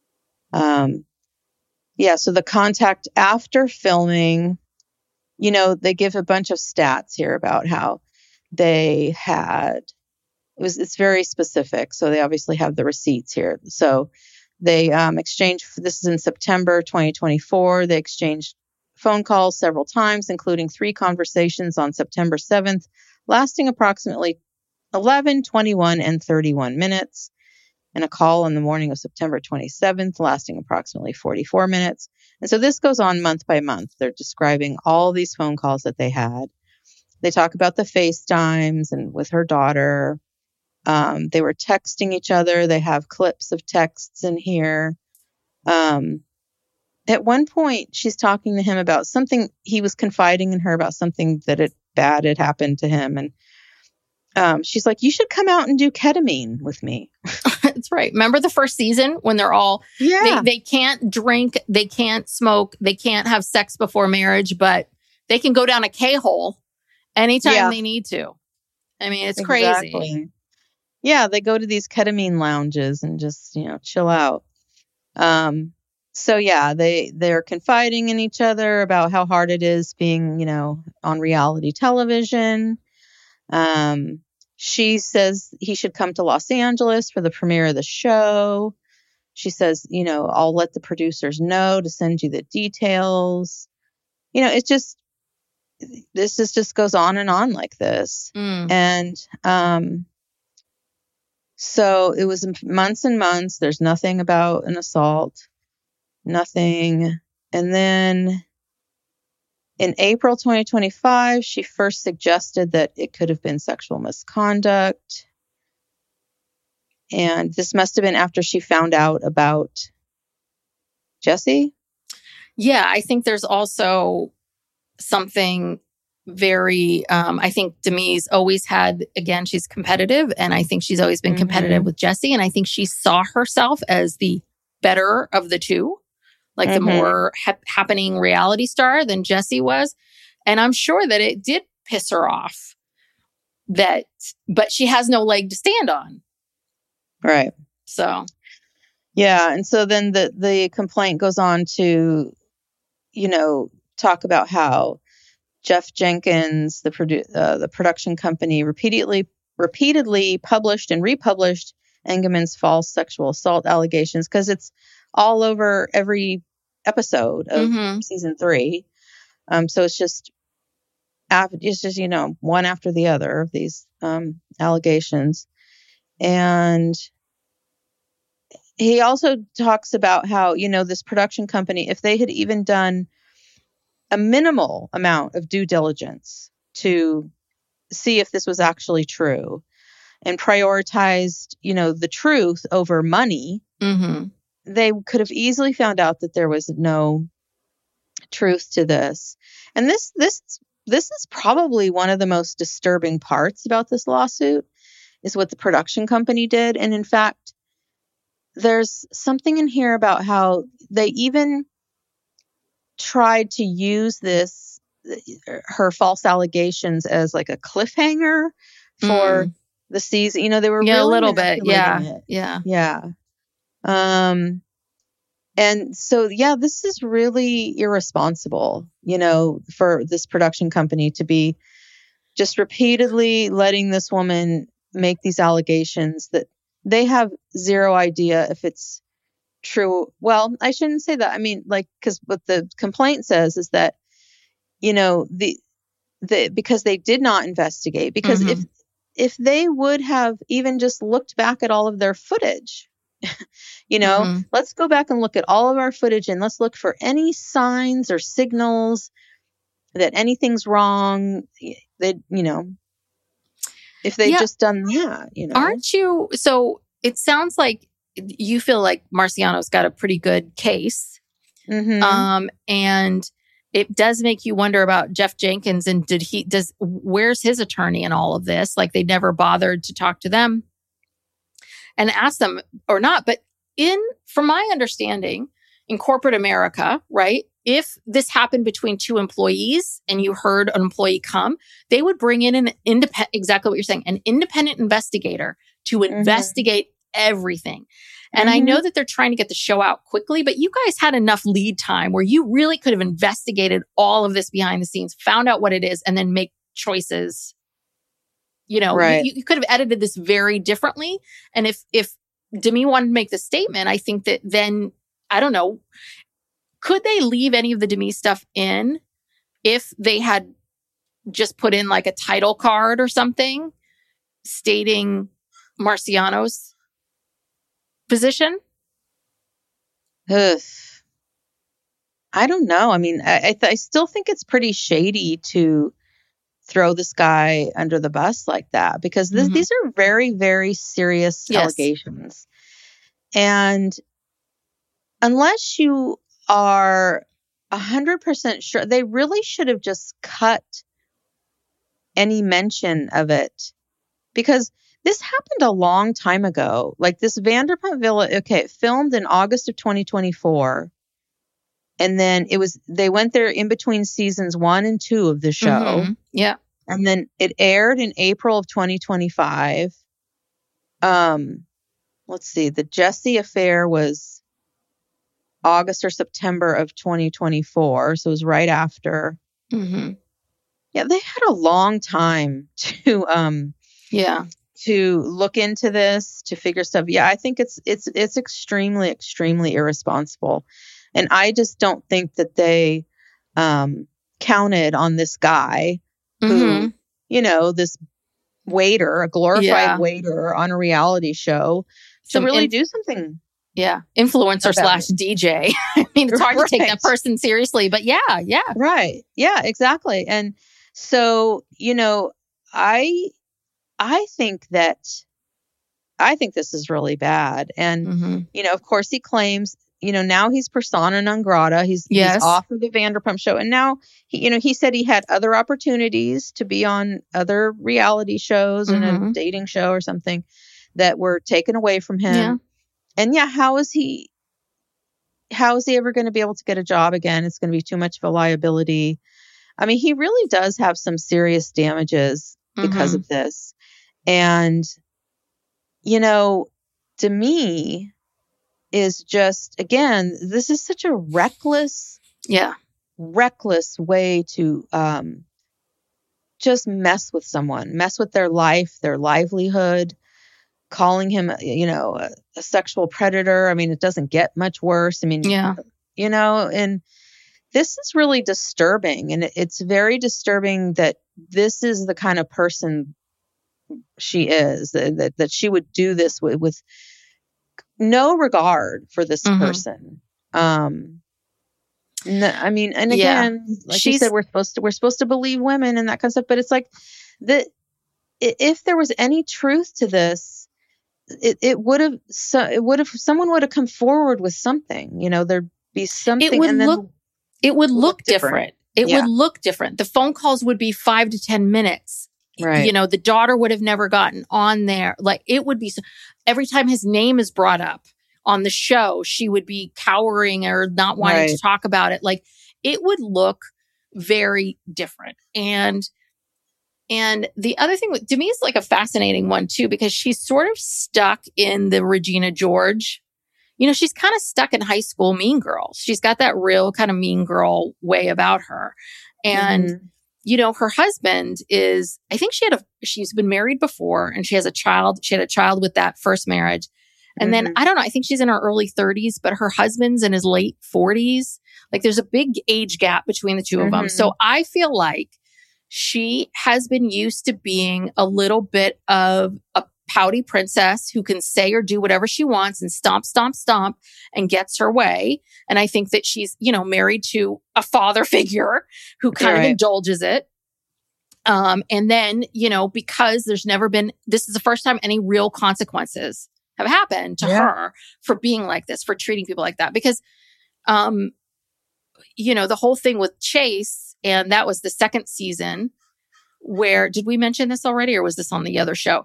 So the contact after filming, they give a bunch of stats here about how they had it's very specific. So they obviously have the receipts here. So they exchanged, this is in September 2024, they exchanged phone calls several times, including 3 conversations on September 7th, lasting approximately 11, 21, and 31 minutes, and a call on the morning of September 27th, lasting approximately 44 minutes. And so this goes on month by month. They're describing all these phone calls that they had. They talk about the FaceTimes and with her daughter. They were texting each other. They have clips of texts in here. At one point, she's talking to him about something. He was confiding in her about something that bad had happened to him. And she's like, you should come out and do ketamine with me. That's right. Remember the first season when they're all, they can't drink, they can't smoke, they can't have sex before marriage, but they can go down a K-hole anytime they need to. I mean, it's crazy. Yeah, they go to these ketamine lounges and just, chill out. So yeah, they're confiding in each other about how hard it is being, on reality television. She says he should come to Los Angeles for the premiere of the show. She says, I'll let the producers know to send you the details. It's just, this just goes on and on like this. And, so it was months and months. There's nothing about an assault, nothing. And then in April 2025, she first suggested that it could have been sexual misconduct. And this must have been after she found out about Jesse. Yeah, I think there's also something very, I think Demise always had, again, she's competitive, and I think she's always been competitive with Jesse. And I think she saw herself as the better of the two, like the more happening reality star than Jesse was. And I'm sure that it did piss her off but she has no leg to stand on. Right. So. Yeah. And so then the complaint goes on to, talk about how Jeff Jenkins, the production company, repeatedly published and republished Engelman's false sexual assault allegations, because it's all over every episode of season 3. So it's just one after the other of these allegations. And he also talks about how, this production company, if they had even done a minimal amount of due diligence to see if this was actually true and prioritized, the truth over money, they could have easily found out that there was no truth to this. And this is probably one of the most disturbing parts about this lawsuit, is what the production company did. And in fact, there's something in here about how they even tried to use her false allegations as like a cliffhanger for the season. They were really a little bit. Yeah. And so, this is really irresponsible, for this production company to be just repeatedly letting this woman make these allegations that they have zero idea if it's true. Well, I shouldn't say that. I mean, because what the complaint says is that, because they did not investigate, because if they would have even just looked back at all of their footage, let's go back and look at all of our footage and let's look for any signs or signals that anything's wrong. If they'd just done that, Aren't you? So it sounds like you feel like Marciano's got a pretty good case. And it does make you wonder about Jeff Jenkins, and where's his attorney in all of this? Like, they never bothered to talk to them and ask them or not. But from my understanding, in corporate America, right, if this happened between 2 employees and you heard an employee come, they would bring in an exactly what you're saying, an independent investigator to investigate everything. And I know that they're trying to get the show out quickly, but you guys had enough lead time where you really could have investigated all of this behind the scenes, found out what it is, and then make choices, You know, Right. you could have edited this very differently. And if Demi wanted to make the statement, I think that then, I don't know, could they leave any of the Demi stuff in if they had just put in like a title card or something stating Marciano's position? Ugh. I don't know. I mean, I still think it's pretty shady to throw this guy under the bus like that, because these are very, very serious allegations. And unless you are 100% sure, they really should have just cut any mention of it, because this happened a long time ago. Like this Vanderpump Villa, it filmed in August of 2024. And then they went there in between seasons 1 and 2 of the show. Yeah. And then it aired in April of 2025. Let's see, the Jesse affair was August or September of 2024. So it was right after. Mm-hmm. Yeah, they had a long time to look into this, to figure stuff. Yeah, I think it's extremely, extremely irresponsible. And I just don't think that they counted on this guy who, this waiter, a glorified waiter on a reality show, to really do something. Yeah. Influencer / DJ. I mean, it's hard to take that person seriously, but yeah. Right. Yeah, exactly. And so, I think this is really bad. And, of course he claims, now he's persona non grata. He's off of the Vanderpump show. And now, he said he had other opportunities to be on other reality shows and a dating show or something that were taken away from him. Yeah. And how is he ever going to be able to get a job again? It's going to be too much of a liability. I mean, he really does have some serious damages because of this. And, to me, is just, again, this is such a reckless way to just mess with someone, mess with their life, their livelihood, calling him, a sexual predator. I mean, it doesn't get much worse. I mean, and this is really disturbing. And it's very disturbing that this is the kind of person she is, that she would do this with no regard for this person. No, I mean, and again, like you said, we're supposed to believe women and that kind of stuff. But it's like if there was any truth to this, someone would have come forward with something. There'd be something. It would look different. It would look different. The phone calls would be 5 to 10 minutes. Right. The daughter would have never gotten on there. Like it would be every time his name is brought up on the show, she would be cowering or not wanting to talk about it. Like it would look very different. And the other thing to me is like a fascinating one too, because she's sort of stuck in the Regina George. She's kind of stuck in high school Mean Girls. She's got that real kind of mean girl way about her. And her husband is, I think she's been married before and she has a child. She had a child with that first marriage. And then, I don't know, I think she's in her early 30s, but her husband's in his late 40s. Like there's a big age gap between the two of them. So I feel like she has been used to being a little bit of a pouty princess who can say or do whatever she wants and stomp, stomp, stomp and gets her way. And I think that she's, married to a father figure who kind of indulges it. And then, because there's never been, this is the first time any real consequences have happened to her for being like this, for treating people like that. Because, the whole thing with Chase, and that was the second season where, did we mention this already or was this on the other show?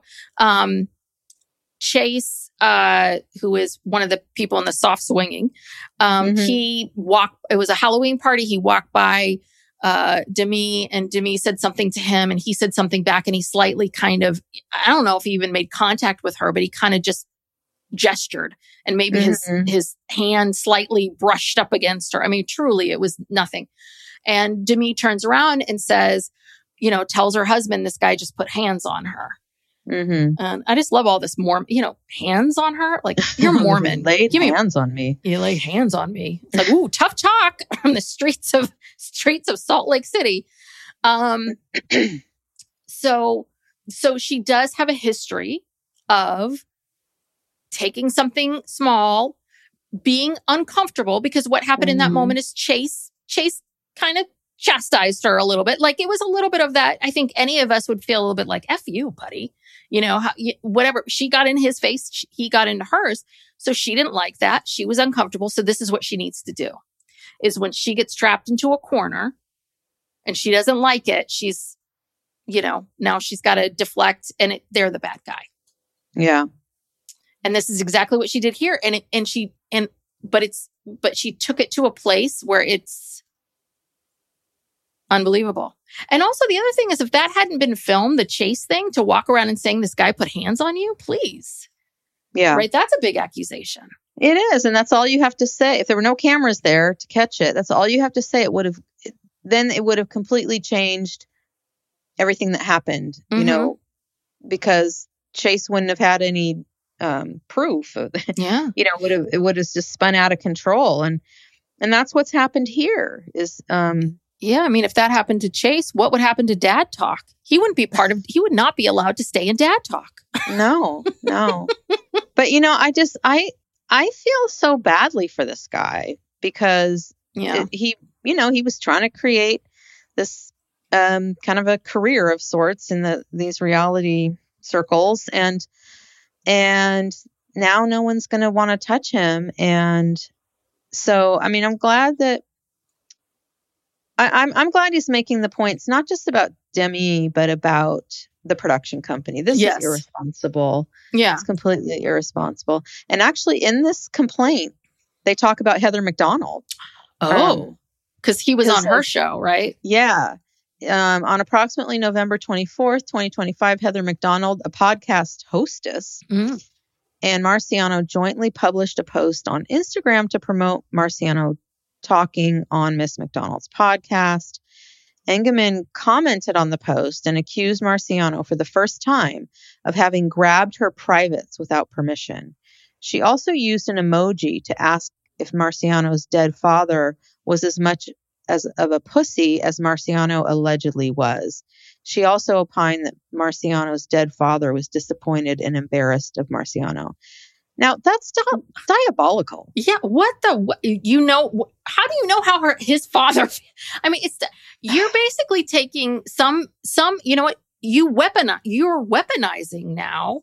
Chase, who is one of the people in the soft swinging, it was a Halloween party. He walked by Demi and Demi said something to him and he said something back and he slightly kind of, I don't know if he even made contact with her, but he kind of just gestured and maybe his hand slightly brushed up against her. I mean, truly, it was nothing. And Demi turns around and says, tells her husband this guy just put hands on her. Mm-hmm. And I just love all this hands on her. Like, you're Mormon. Laid hands on me. You lay hands on me. It's like, ooh, tough talk from the streets of Salt Lake City. So she does have a history of taking something small, being uncomfortable, because what happened in that moment is Chase kind of chastised her a little bit. Like, it was a little bit of that. I think any of us would feel a little bit like, F you, buddy. Whatever. She got in his face, he got into hers. So she didn't like that. She was uncomfortable. So this is what she needs to do, is when she gets trapped into a corner and she doesn't like it, she's, now she's got to deflect, and they're the bad guy. Yeah. And this is exactly what she did here. But she took it to a place where it's unbelievable. And also the other thing is, if that hadn't been filmed, the Chase thing, to walk around and saying this guy put hands on you, please. Yeah. Right. That's a big accusation. It is. And that's all you have to say. If there were no cameras there to catch it, that's all you have to say. It would have completely changed everything that happened, because Chase wouldn't have had any proof. Yeah. It would have just spun out of control. And that's what's happened here is, yeah. I mean, if that happened to Chase, what would happen to Dad Talk? He would not be allowed to stay in Dad Talk. No. But, I feel so badly for this guy, because he was trying to create this kind of a career of sorts in these reality circles. And now no one's going to want to touch him. And so, I mean, I'm glad that I'm glad he's making the points, not just about Demi, but about the production company. This is irresponsible. Yeah. It's completely irresponsible. And actually, in this complaint, they talk about Heather McDonald. Oh, because he was on her show, right? Yeah. On approximately November 24th, 2025, Heather McDonald, a podcast hostess, and Marciano jointly published a post on Instagram to promote Marciano talking on Miss McDonald's podcast. Engelman commented on the post and accused Marciano for the first time of having grabbed her privates without permission. She also used an emoji to ask if Marciano's dead father was as much of a pussy as Marciano allegedly was. She also opined that Marciano's dead father was disappointed and embarrassed of Marciano. Now, that's diabolical. Yeah. How do you know how his father, I mean, you're basically taking some, you're weaponizing now,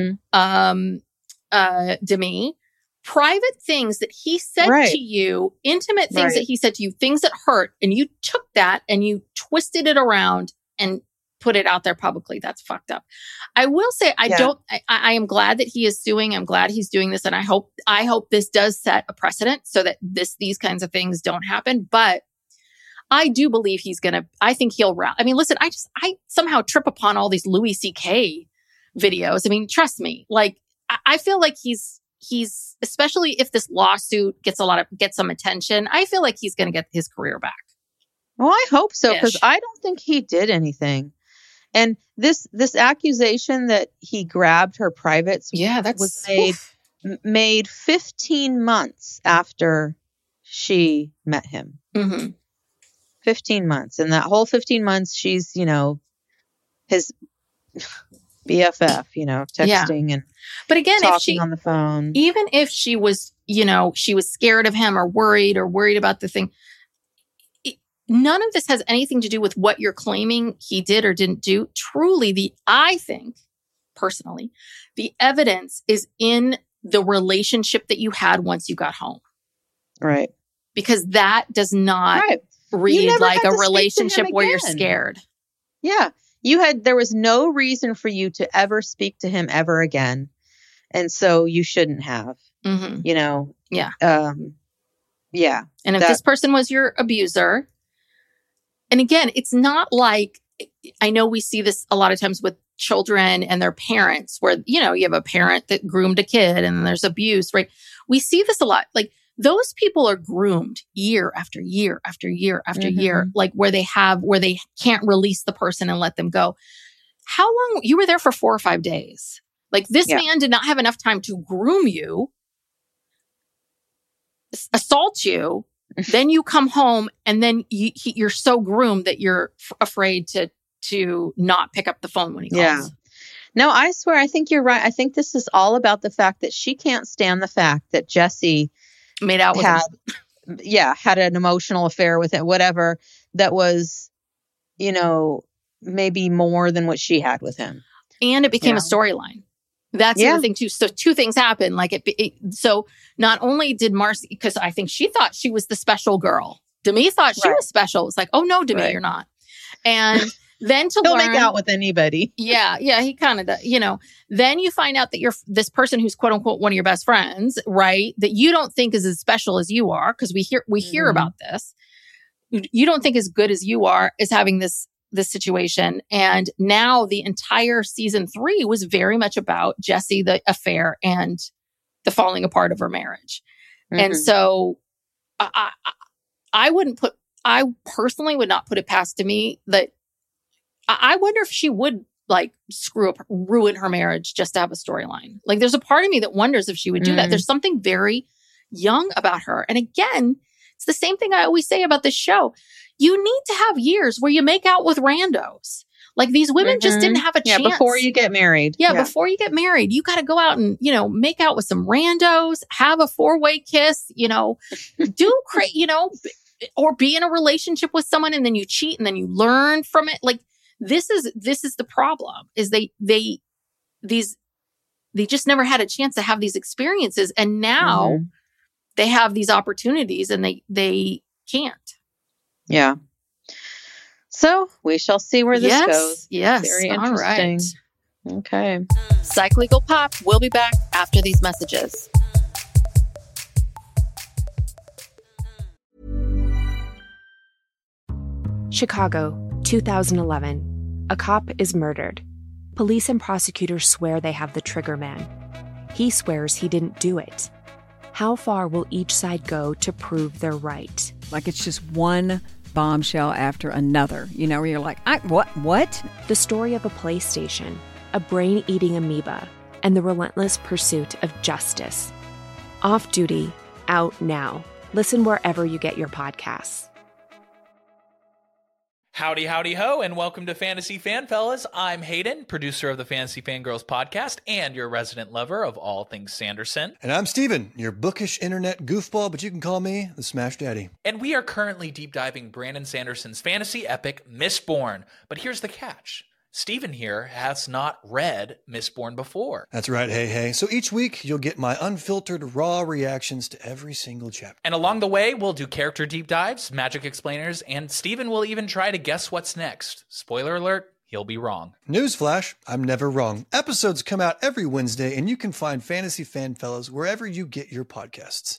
Demi, private things that he said to you, intimate things that he said to you, things that hurt, and you took that and you twisted it around and put it out there publicly. That's fucked up. I will say, I am glad that he is suing. I'm glad he's doing this. And I hope this does set a precedent so that these kinds of things don't happen. But I do believe I think he'll rally. I mean, listen, I somehow trip upon all these Louis C.K. videos. I mean, trust me, like, I feel like he's, especially if this lawsuit gets some attention, I feel like he's going to get his career back. Well, I hope so, because I don't think he did anything. And this accusation that he grabbed her privates was made 15 months after she met him. 15 months. And that whole 15 months, she's, his BFF, texting and but again, talking on the phone. Even if she was, she was scared of him or worried about the thing, none of this has anything to do with what you're claiming he did or didn't do. Truly, I think, personally, the evidence is in the relationship that you had once you got home. Right. Because that does not read like a relationship where you're scared. Yeah. There was no reason for you to ever speak to him ever again. And so you shouldn't have, Yeah. Yeah. And if this person was your abuser, and again, it's not like, I know we see this a lot of times with children and their parents where, you have a parent that groomed a kid and there's abuse, right? We see this a lot. Like, those people are groomed year after year after year after year, like where they can't release the person and let them go. How long? You were there for 4 or 5 days. Like this man did not have enough time to groom you, assault you. Then you come home and then you're so groomed that you're afraid to not pick up the phone when he calls. Yeah. No, I swear, I think you're right. I think this is all about the fact that she can't stand the fact that Jesse made out with him. Yeah, had an emotional affair with it, whatever, that was, maybe more than what she had with him. And it became a storyline. That's the other thing too. So 2 things happened. Like so not only did Marcy, because I think she thought she was the special girl. Demi thought she was special. It was like, oh no, Demi, you're not. And then to He'll learn, make out with anybody. Yeah, he kind of does. Then you find out that you're this person who's quote unquote one of your best friends, right? That you don't think is as special as you are, because we hear about this. You don't think as good as you are is having this situation. And now the entire season 3 was very much about Jessie, the affair, and the falling apart of her marriage. And so I personally would not put it past Demi that I wonder if she would like ruin her marriage just to have a storyline. Like there's a part of me that wonders if she would do that. There's something very young about her. And again, it's the same thing I always say about this show. You need to have years where you make out with randos. Like these women just didn't have a chance. Yeah, before you get married. Yeah, before you get married. You got to go out and, make out with some randos, have a 4-way kiss, or be in a relationship with someone and then you cheat and then you learn from it. Like this is the problem is they just never had a chance to have these experiences. And now they have these opportunities and they can't. Yeah. So we shall see where this goes. Yes. Very interesting. All right. Okay. Psych Legal Pop. We'll be back after these messages. Chicago, 2011. A cop is murdered. Police and prosecutors swear they have the trigger man. He swears he didn't do it. How far will each side go to prove they're right? Like it's just one bombshell after another, where you're like, what? The story of a PlayStation, a brain-eating amoeba, and the relentless pursuit of justice. Off Duty, out now. Listen wherever you get your podcasts. Howdy, howdy, ho, and welcome to Fantasy Fan Fellas. I'm Hayden, producer of the Fantasy Fangirls podcast and your resident lover of all things Sanderson. And I'm Steven, your bookish internet goofball, but you can call me the Smash Daddy. And we are currently deep diving Brandon Sanderson's fantasy epic, Mistborn. But here's the catch. Steven here has not read Mistborn before. That's right, hey. So each week, you'll get my unfiltered, raw reactions to every single chapter. And along the way, we'll do character deep dives, magic explainers, and Steven will even try to guess what's next. Spoiler alert, he'll be wrong. Newsflash, I'm never wrong. Episodes come out every Wednesday, and you can find Fantasy Fan Fellas wherever you get your podcasts.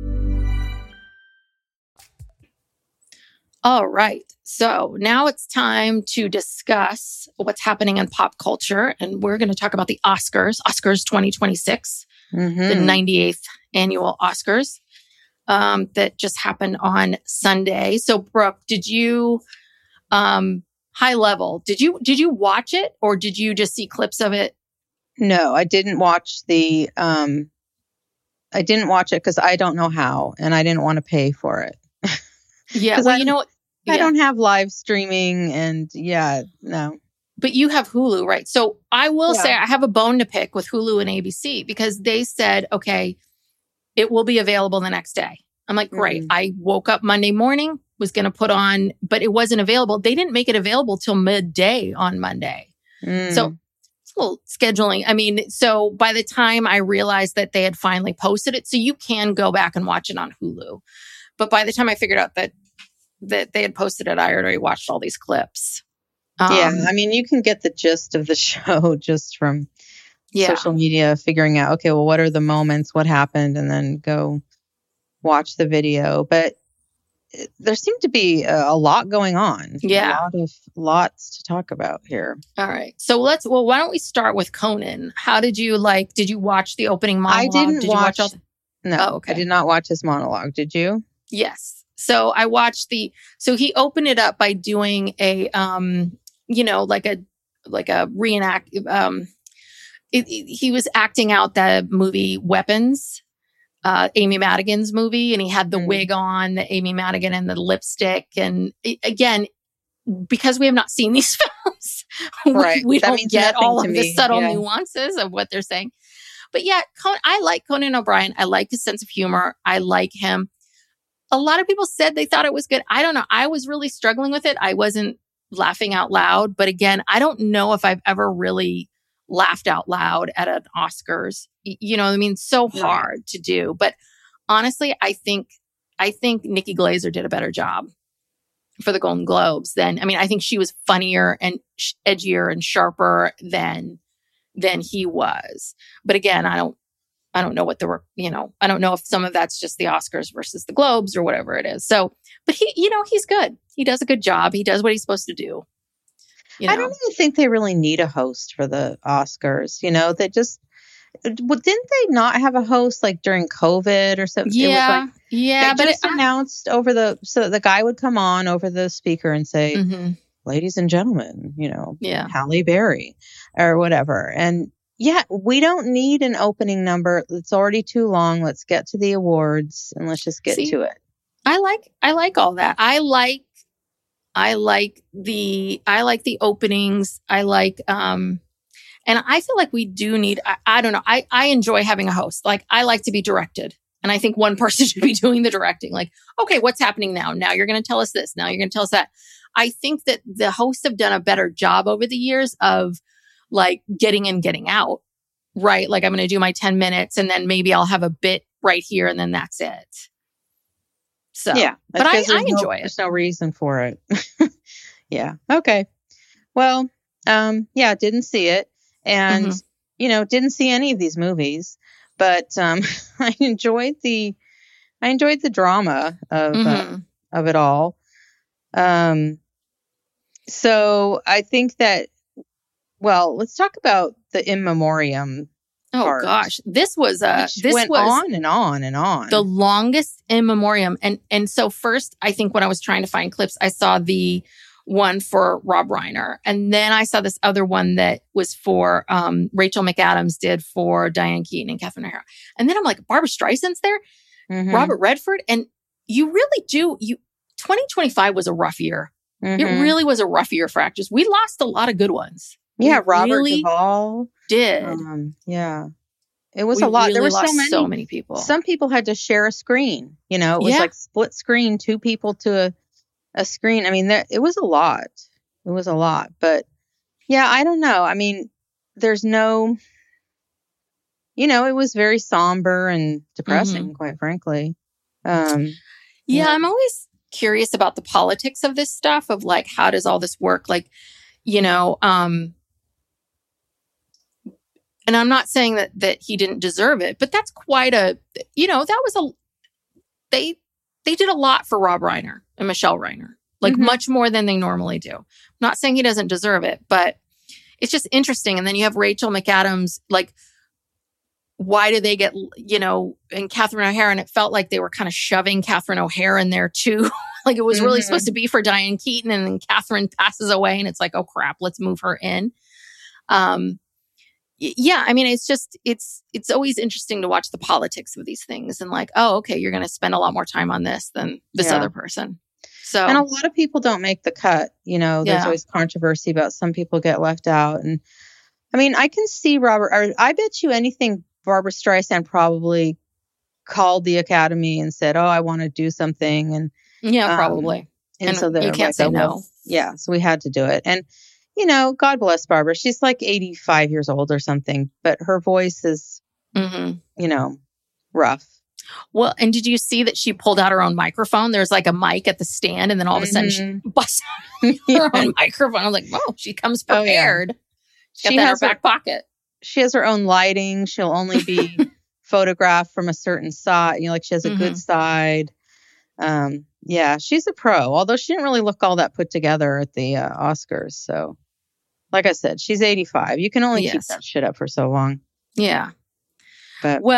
All right. So now it's time to discuss what's happening in pop culture. And we're going to talk about the Oscars 2026, the 98th annual Oscars that just happened on Sunday. So Brooke, did you, high level, did you watch it or did you just see clips of it? No, I didn't watch I didn't watch it because I don't know how and I didn't want to pay for it. Yeah, well, I don't have live streaming and no. But you have Hulu, right? So I will say I have a bone to pick with Hulu and ABC because they said, okay, it will be available the next day. I'm like, great. I woke up Monday morning, was going to put on, but it wasn't available. They didn't make it available till midday on Monday. So it's a little scheduling. I mean, so by the time I realized that they had finally posted it, so you can go back and watch it on Hulu. But by the time I figured out that they had posted it, I had already watched all these clips. I mean, you can get the gist of the show just from social media, figuring out, okay, well, what are the moments, what happened, and then go watch the video. But there seemed to be a lot going on. Yeah. Lots to talk about here. All right. So why don't we start with Conan? How did you watch the opening monologue? I didn't watch. No, Oh, okay. I did not watch his monologue. Did you? Yes. So I watched so he opened it up by doing a, like a reenact, he was acting out the movie Weapons, Amy Madigan's movie, and he had the wig on, the Amy Madigan and the lipstick. And again, because we have not seen these films, Right. we That don't means get nothing all to of the me. subtle Yeah. nuances of what they're saying. But yeah, I like Conan O'Brien. I like his sense of humor. I like him. A lot of people said they thought it was good. I don't know. I was really struggling with it. I wasn't laughing out loud. But again, I don't know if I've ever really laughed out loud at an Oscars. You know what I mean? So hard to do. But honestly, I think Nikki Glaser did a better job for the Golden Globes than, I think she was funnier and edgier and sharper than he was. But again, I don't know what I don't know if some of that's just the Oscars versus the Globes or whatever it is. So, but he's good. He does a good job. He does what he's supposed to do. I don't even think they really need a host for the Oscars. They just, didn't they not have a host like during COVID or something? Yeah. They just announced so that the guy would come on over the speaker and say, ladies and gentlemen, Halle Berry or whatever. And yeah, we don't need an opening number. It's already too long. Let's get to the awards and let's just get to it. I like all that. I like the openings. I like, and I feel like we do need, I don't know. I enjoy having a host. Like I like to be directed. And I think one person should be doing the directing. Like, okay, what's happening now? Now you're going to tell us this. Now you're going to tell us that. I think that the hosts have done a better job over the years of like getting in, getting out, right? Like I'm going to do my 10 minutes and then maybe I'll have a bit right here and then that's it. So, yeah, but I enjoy it. There's no reason for it. Yeah. Okay. Well, didn't see it and, didn't see any of these movies, but, I enjoyed the drama of it all. So I think that, let's talk about the In Memoriam. Oh part, gosh, this went on and on and on. The longest In Memoriam. And so first, I think when I was trying to find clips, I saw the one for Rob Reiner. And then I saw this other one that was for Rachel McAdams did for Diane Keaton and Catherine O'Hara. And then I'm like, Barbara Streisand's there, Robert Redford. And you really do, 2025 was a rough year. It really was a rough year for actors. We lost a lot of good ones. Yeah, Robert Duvall did. It was a lot. Really there were so many people. Some people had to share a screen. It was like split screen, 2 people to a screen. It was a lot. It was a lot. But yeah, I don't know. There's no, it was very somber and depressing, quite frankly. I'm always curious about the politics of this stuff of like, how does all this work? Like, and I'm not saying that he didn't deserve it, but that's quite that was they did a lot for Rob Reiner and Michelle Reiner, like much more than they normally do. I'm not saying he doesn't deserve it, but it's just interesting. And then you have Rachel McAdams, like, why do they get, and Catherine O'Hara, and it felt like they were kind of shoving Catherine O'Hara in there too. Like it was really supposed to be for Diane Keaton, and then Catherine passes away and it's like, oh crap, let's move her in. It's always interesting to watch the politics of these things and like, oh, okay, you're going to spend a lot more time on this than this other person. So, and a lot of people don't make the cut. There's always controversy about some people get left out. And I can see I bet you anything Barbara Streisand probably called the Academy and said, oh, I want to do something. And probably. And so you can't say no. Yeah. So we had to do it. And, God bless Barbara. She's like 85 years old or something, but her voice is, rough. Well, and did you see that she pulled out her own microphone? There's like a mic at the stand, and then all of a sudden she busts out her own microphone. I was like, oh, she comes prepared. She got that in her back pocket. She has her own lighting. She'll only be photographed from a certain side. She has a good side. She's a pro, although she didn't really look all that put together at the Oscars. So, like I said, she's 85. You can only keep that shit up for so long. Yeah. But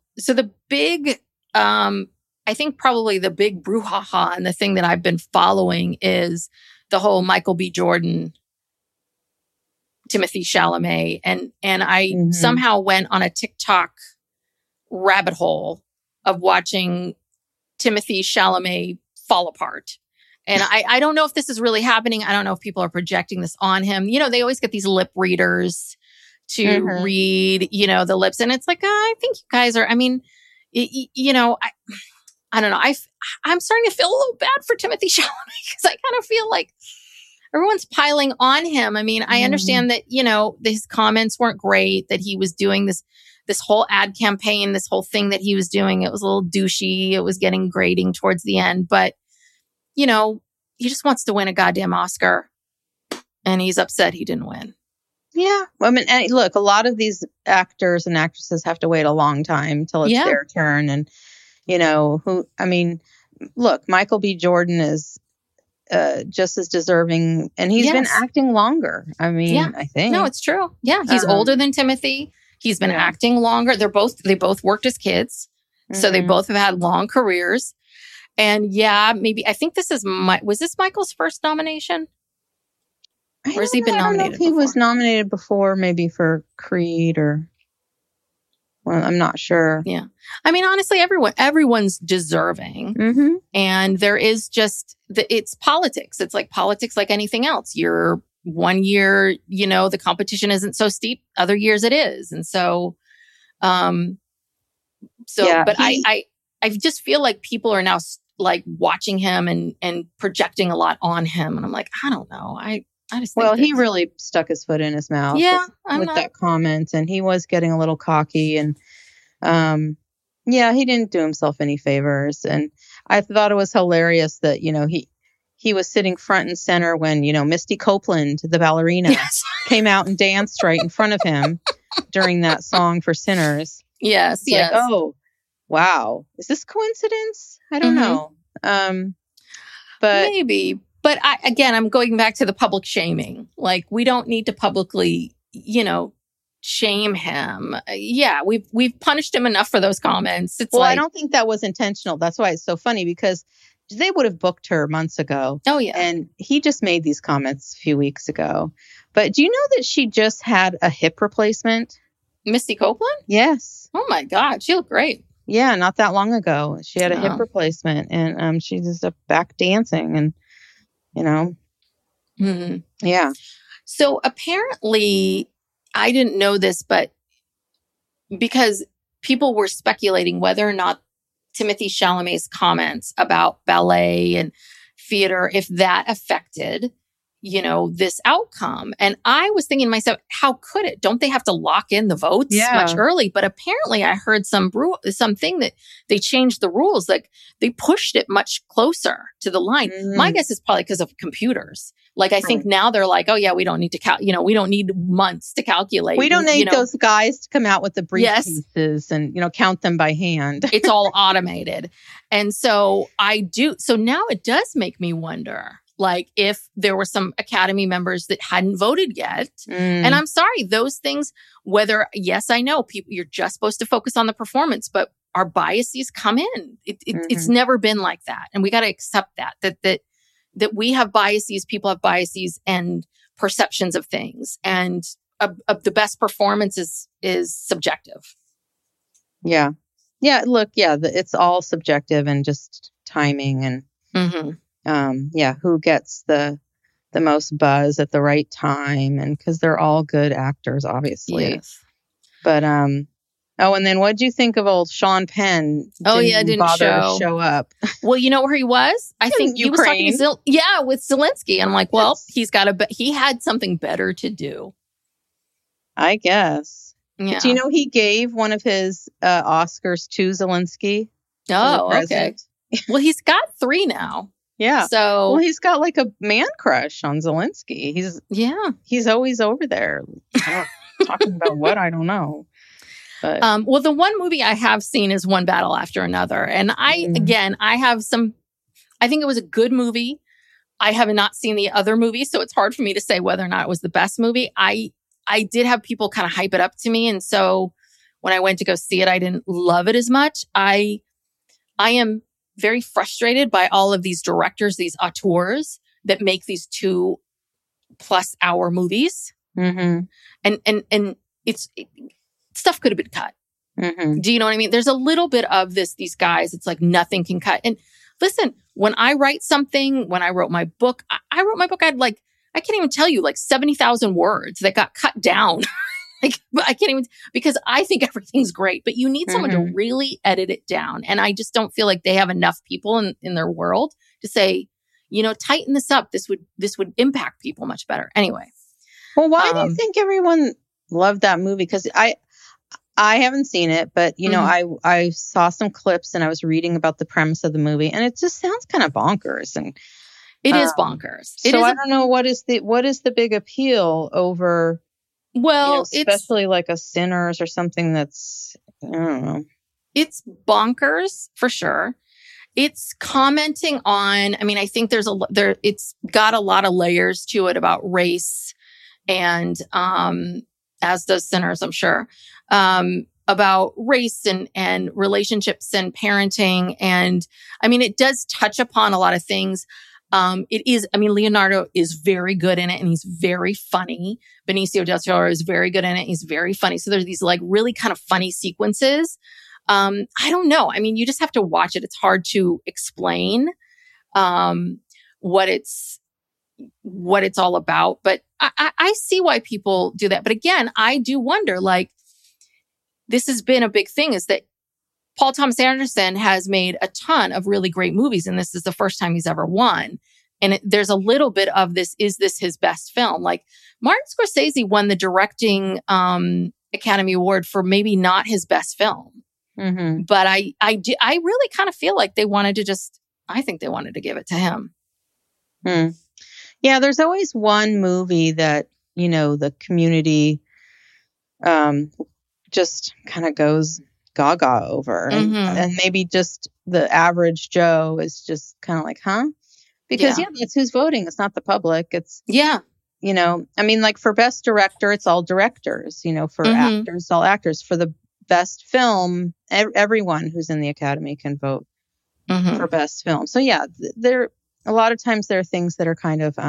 So the big, I think probably the big brouhaha and the thing that I've been following is the whole Michael B. Jordan, Timothée Chalamet. And I somehow went on a TikTok rabbit hole of watching Timothée Chalamet fall apart. And I don't know if this is really happening. I don't know if people are projecting this on him. You know, they always get these lip readers to read, you know, the lips. And it's like, I think you guys are, I mean, you know, I don't know. I'm starting to feel a little bad for Timothée Chalamet because I kind of feel like everyone's piling on him. I mean, I understand that, you know, his comments weren't great, that he was doing this whole ad campaign, this whole thing that he was doing. It was a little douchey. It was getting grating towards the end. But, you know, he just wants to win a goddamn Oscar. And he's upset he didn't win. Yeah. I mean, and look, a lot of these actors and actresses have to wait a long time till it's their turn. And, you know, look, Michael B. Jordan is just as deserving, and he's been acting longer. I mean, I think. No, it's true. Yeah. He's older than Timothy. He's been acting longer. They both worked as kids. So they both have had long careers. And maybe, I think this is, was this Michael's first nomination? Or has he been nominated? I don't know if he was nominated before, maybe for Creed or, well, I'm not sure. Yeah. I mean, honestly, everyone's deserving. And there is just, it's politics. It's like politics like anything else. You're 1 year, you know, the competition isn't so steep. Other years it is. And so, but I just feel like people are now like watching him and projecting a lot on him. And I'm like, I don't know. I just think he really stuck his foot in his mouth with that comment, and he was getting a little cocky, and he didn't do himself any favors. And I thought it was hilarious that, you know, he was sitting front and center when, you know, Misty Copeland, the ballerina, came out and danced right in front of him during that song for Sinners. Yes, Like, oh, wow. Is this coincidence? I don't know. But maybe. But I'm going back to the public shaming. Like, we don't need to publicly, you know, shame him. We've punished him enough for those comments. It's I don't think that was intentional. That's why it's so funny, because they would have booked her months ago. Oh, yeah. And he just made these comments a few weeks ago. But do you know that she just had a hip replacement? Misty Copeland? Yes. Oh, my God. She looked great. Yeah, not that long ago. She had a hip replacement, and she's just back dancing, and, you know. Yeah. So apparently, I didn't know this, but because people were speculating whether or not Timothée Chalamet's comments about ballet and theater, if that affected, you know, this outcome. And I was thinking to myself, how could it? Don't they have to lock in the votes much early? But apparently I heard something that they changed the rules. Like, they pushed it much closer to the line. My guess is probably because of computers. Like, I think now they're like, oh yeah, we don't need to we don't need months to calculate. We don't need those guys to come out with the briefcases and, you know, count them by hand. It's all automated. And so so now it does make me wonder, like, if there were some Academy members that hadn't voted yet. And I'm sorry, those things, whether, yes, I know people, you're just supposed to focus on the performance, but our biases come in. It's never been like that. And we got to accept that we have biases, people have biases and perceptions of things. And the best performance is subjective. Yeah. Yeah. Look, it's all subjective and just timing and, who gets the most buzz at the right time, and because they're all good actors, obviously. Yes. But and then what did you think of old Sean Penn? Didn't bother to show up. Well, you know where he was? I think he was talking to with Zelensky. And I'm like, well, he had something better to do, I guess. Yeah. Do you know he gave one of his Oscars to Zelensky? Oh, okay. Well, he's got 3 now. Yeah. So, well, he's got like a man crush on Zelensky. He's always over there talking about what, I don't know. But well, the one movie I have seen is One Battle After Another, and I have I think it was a good movie. I have not seen the other movie, so it's hard for me to say whether or not it was the best movie. I did have people kind of hype it up to me, and so when I went to go see it, I didn't love it as much. I am very frustrated by all of these directors, these auteurs that make these 2+ hour movies. Mm-hmm. And stuff could have been cut. Mm-hmm. Do you know what I mean? There's a little bit of these guys, it's like nothing can cut. And listen, when I write something, when I wrote my book, I wrote my book, I can't even tell you, like 70,000 words that got cut down. Like, I can't even, because I think everything's great, but you need someone to really edit it down. And I just don't feel like they have enough people in their world to say, you know, tighten this up. This would impact people much better. Anyway. Well, why do you think everyone loved that movie? Because I haven't seen it, but you know, I saw some clips and I was reading about the premise of the movie, and it just sounds kind of bonkers. And it is bonkers. I don't know what is the big appeal over. Well, especially like a Sinners or something that's, I don't know. It's bonkers for sure. It's commenting on, I mean, I think it's got a lot of layers to it about race and, as does Sinners, I'm sure, about race and relationships and parenting. And I mean, it does touch upon a lot of things. Leonardo is very good in it and he's very funny. Benicio del Toro is very good in it. He's very funny. So there's these like really kind of funny sequences. I don't know. I mean, you just have to watch it. It's hard to explain, what it's all about, but I see why people do that. But again, I do wonder, like, this has been a big thing, is that Paul Thomas Anderson has made a ton of really great movies, and this is the first time he's ever won. And there's a little bit of this, is this his best film? Like, Martin Scorsese won the directing Academy Award for maybe not his best film. Mm-hmm. But I really kind of feel like they wanted to I think they wanted to give it to him. Yeah, there's always one movie that, you know, the community just kind of goes gaga over. And maybe just the average Joe is just kind of like, huh? Because, that's who's voting. It's not the public. It's, you know, I mean, like for best director, it's all directors, you know, for actors, it's all actors. For the best film, everyone who's in the Academy can vote for best film. So, yeah, a lot of times there are things that are kind of,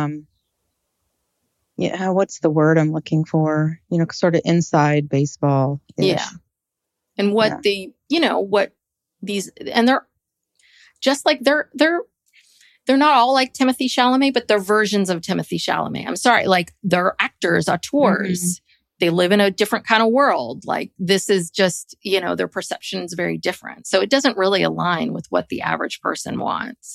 what's the word I'm looking for? You know, sort of inside baseball. Yeah. And what what these, and they're just like, they're not all like Timothée Chalamet, but they're versions of Timothée Chalamet. I'm sorry. Like, they're actors, auteurs. They live in a different kind of world. Like, this is just, you know, their perception is very different. So it doesn't really align with what the average person wants.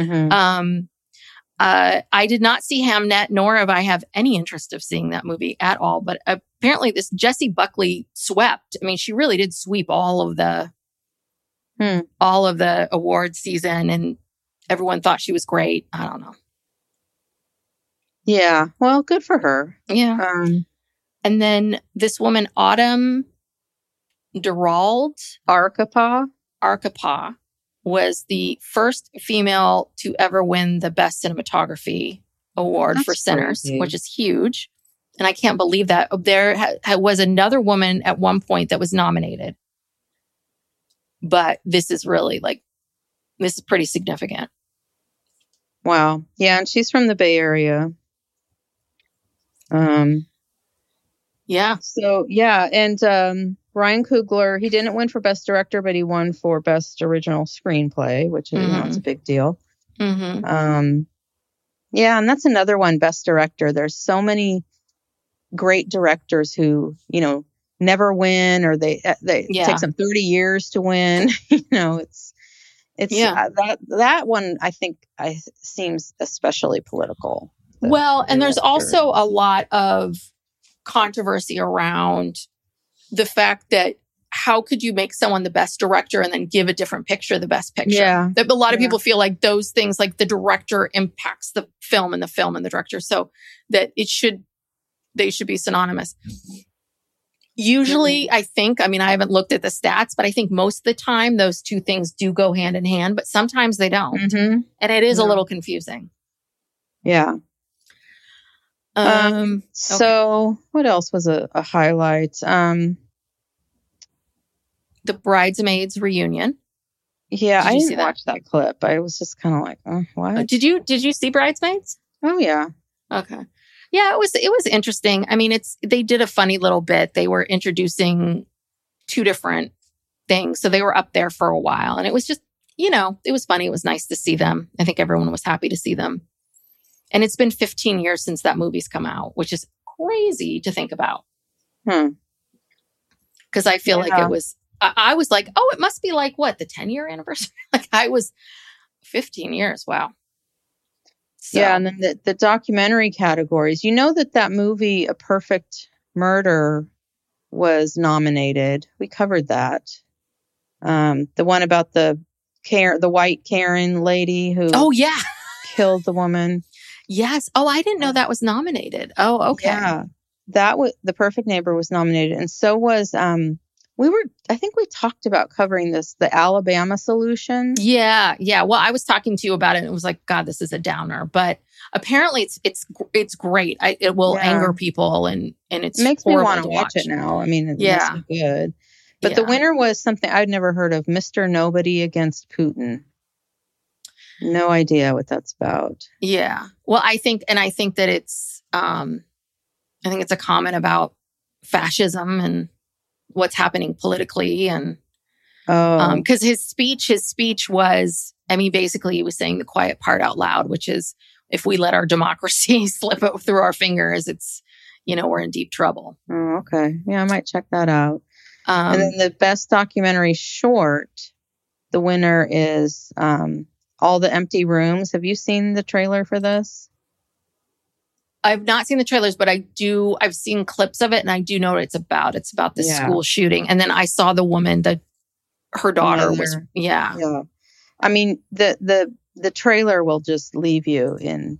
I did not see Hamnet, nor have I have any interest of seeing that movie at all. But apparently this Jessie Buckley swept. I mean, she really did sweep all of the award season, and everyone thought she was great. I don't know. Yeah. Well, good for her. Yeah. And then this woman, Autumn Durald Arkapaw, was the first female to ever win the Best Cinematography Award for Sinners, which is huge. And I can't believe that. There was another woman at one point that was nominated. But this is really this is pretty significant. Wow. Yeah, and she's from the Bay Area. Yeah. So, yeah, and Ryan Coogler, he didn't win for Best Director, but he won for Best Original Screenplay, which is it's a big deal. Yeah, and that's another one, Best Director. There's so many great directors who, you know, never win, or they it takes them 30 years to win. You know, it's that one I think seems especially political. Well, and there's also a lot of controversy around the fact that how could you make someone the best director and then give a different picture the best picture? Yeah. A lot of people feel like those things, like the director impacts the film and the director, so that they should be synonymous. Usually, I haven't looked at the stats, but I think most of the time those two things do go hand in hand, but sometimes they don't. And it is a little confusing. Yeah. So what else was a highlight? the Bridesmaids reunion. Yeah, I you see didn't that? watch that clip. I was just kind of like, oh, what? Did you see Bridesmaids? Oh, yeah. Okay. Yeah, it was interesting. I mean, they did a funny little bit. They were introducing two different things. So they were up there for a while. And it was just, it was funny. It was nice to see them. I think everyone was happy to see them. And it's been 15 years since that movie's come out, which is crazy to think about. Because I feel like it was, I was like, oh, it must be like what, the 10-year anniversary? Like I was 15 years. Wow. So. Yeah. And then the documentary categories, that movie, A Perfect Murder, was nominated. We covered that. The one about the white Karen lady who killed the woman. Yes. Oh, I didn't know that was nominated. Oh, okay. Yeah. That was The Perfect Neighbor was nominated. And so was I think we talked about covering this, the Alabama Solution. Yeah. Yeah. Well, I was talking to you about it and it was like, God, this is a downer, but apparently it's great. It will anger people and it makes me want to watch it now. I mean, it's good. But the winner was something I'd never heard of, Mr. Nobody Against Putin. No idea what that's about. Yeah. Well, I think that it's, I think it's a comment about fascism and what's happening politically. And, cause his speech was, I mean, basically he was saying the quiet part out loud, which is if we let our democracy slip it through our fingers, it's, we're in deep trouble. Oh, okay. Yeah. I might check that out. And then the best documentary short, the winner is, All the Empty Rooms. Have you seen the trailer for this? I've not seen the trailers, but I've seen clips of it and I do know what it's about. It's about the school shooting. And then I saw the woman that her daughter was, Yeah. I mean, the trailer will just leave you in,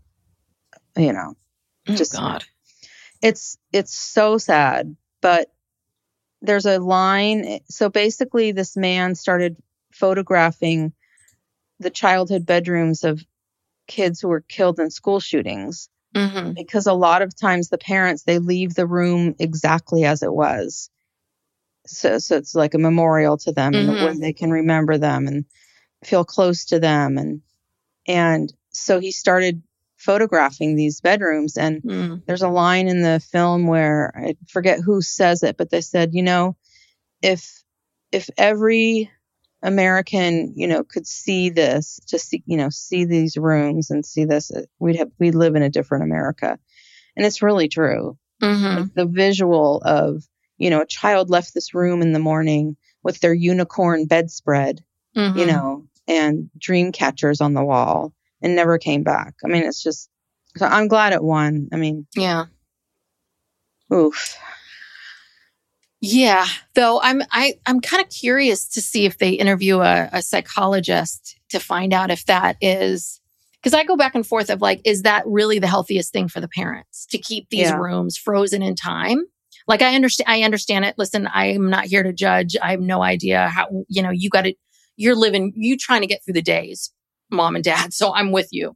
just, God. It's so sad, but there's a line. So basically this man started photographing the childhood bedrooms of kids who were killed in school shootings. Mm-hmm. Because a lot of times the parents, they leave the room exactly as it was. So it's like a memorial to them and when they can remember them and feel close to them. And so he started photographing these bedrooms. And there's a line in the film where I forget who says it, but they said, if every American, could see this, just see these rooms and see this, we'd live in a different America. And it's really true. Like the visual of, a child left this room in the morning with their unicorn bedspread, and dream catchers on the wall and never came back. I mean, it's just, so I'm glad it won. I mean, yeah. Oof. Yeah, though I'm kind of curious to see if they interview a psychologist to find out if that is, because I go back and forth of like, is that really the healthiest thing for the parents to keep these rooms frozen in time? Like I understand it. Listen, I'm not here to judge. I have no idea how, you're trying to get through the days, mom and dad. So I'm with you.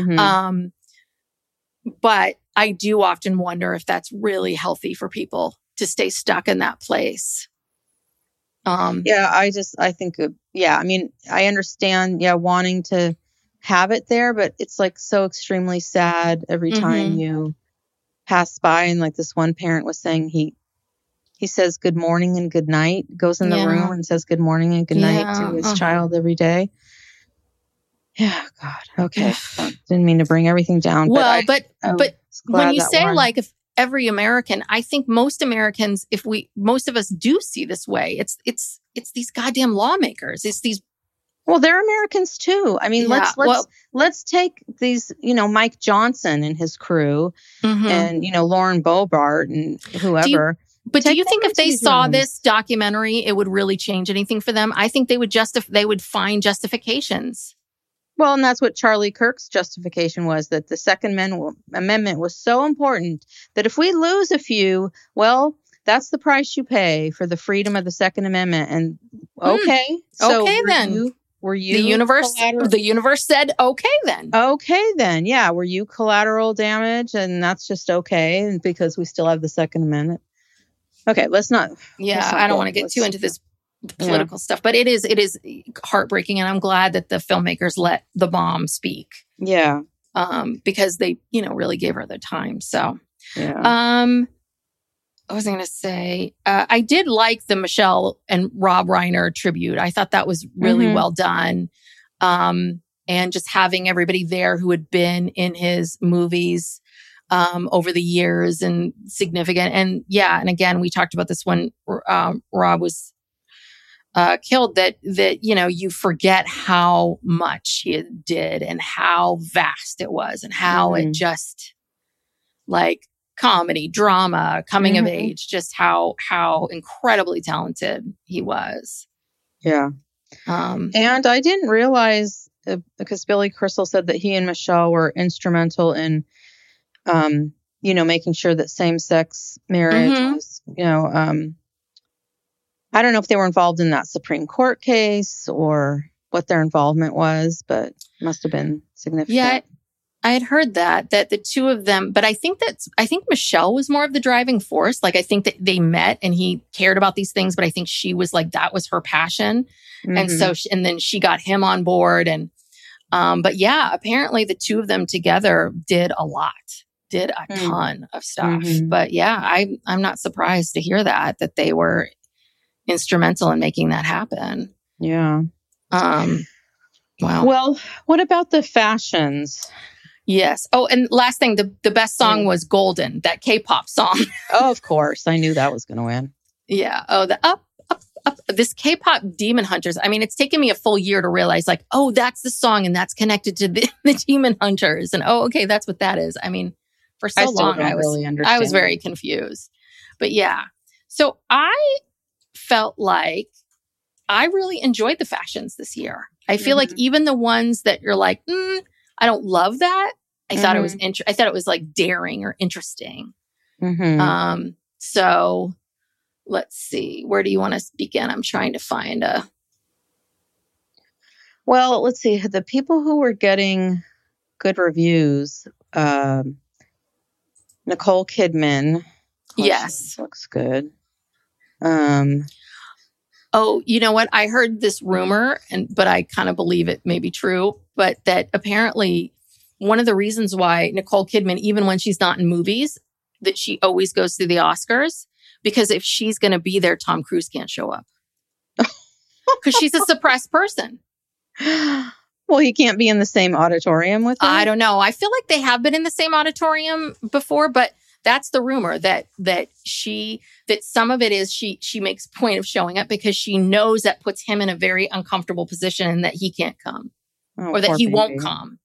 But I do often wonder if that's really healthy for people to stay stuck in that place. I think, I mean, I understand, wanting to have it there, but it's like so extremely sad every time you pass by. And like this one parent was saying, he says good morning and good night, goes in the room and says good morning and good night to his child every day. Yeah, God. Okay. Didn't mean to bring everything down. Well, but when you say like if every American, I think most Americans, most of us do see this way. It's these goddamn lawmakers. It's these. Well, they're Americans too. I mean, let's take these, Mike Johnson and his crew and, Lauren Boebert and whoever. Do you think if they saw this documentary, it would really change anything for them? I think they would find justifications. Well, and that's what Charlie Kirk's justification was, that the Second Amendment was so important that if we lose a few, well, that's the price you pay for the freedom of the Second Amendment. And okay. So then. Were you the universe said, okay, then. Okay, then. Yeah. Were you collateral damage? And that's just okay. And because we still have the Second Amendment. Okay. Let's not. Yeah. I don't want to get too into this the political stuff. But it is heartbreaking, and I'm glad that the filmmakers let the mom speak. Yeah. Because they, really gave her the time. So, Yeah. I was going to say, I did like the Michelle and Rob Reiner tribute. I thought that was really well done. And just having everybody there who had been in his movies over the years and significant. And yeah, and again, we talked about this when Rob was killed, that you forget how much he did and how vast it was and how it just like comedy, drama, coming of age, just how incredibly talented he was. Yeah. And I didn't realize, because Billy Crystal said that he and Michelle were instrumental in, making sure that same-sex marriage was, I don't know if they were involved in that Supreme Court case or what their involvement was, but it must have been significant. Yeah, I had heard that the two of them, but I think Michelle was more of the driving force. Like, I think that they met and he cared about these things, but I think she was like, that was her passion. And so, and then she got him on board. And, but yeah, apparently the two of them together did a ton of stuff. But yeah, I'm not surprised to hear that they were instrumental in making that happen. Yeah. Wow. Well, what about the fashions? Yes. Oh, and last thing, the best song was Golden, that K-pop song. Oh, of course. I knew that was going to win. Yeah. Oh, the up. This K-pop Demon Hunters. I mean, it's taken me a full year to realize, like, oh, that's the song and that's connected to the Demon Hunters. And oh, okay, that's what that is. I mean, for so long, I was very confused. But yeah. So I felt like I really enjoyed the fashions this year. I feel like even the ones that you're like, I don't love that. I thought it was I thought it was like daring or interesting. So let's see. Where do you want to begin? I'm trying to find a. Well, let's see. The people who were getting good reviews, Nicole Kidman. Yes. Looks good. Oh, you know what? I heard this rumor, but I kind of believe it may be true, but that apparently one of the reasons why Nicole Kidman, even when she's not in movies, that she always goes to the Oscars, because if she's going to be there, Tom Cruise can't show up. Because she's a suppressed person. Well, he can't be in the same auditorium with her? I don't know. I feel like they have been in the same auditorium before, but that's the rumor, that some of it is she makes a point of showing up because she knows that puts him in a very uncomfortable position and that he can't come or that he won't come.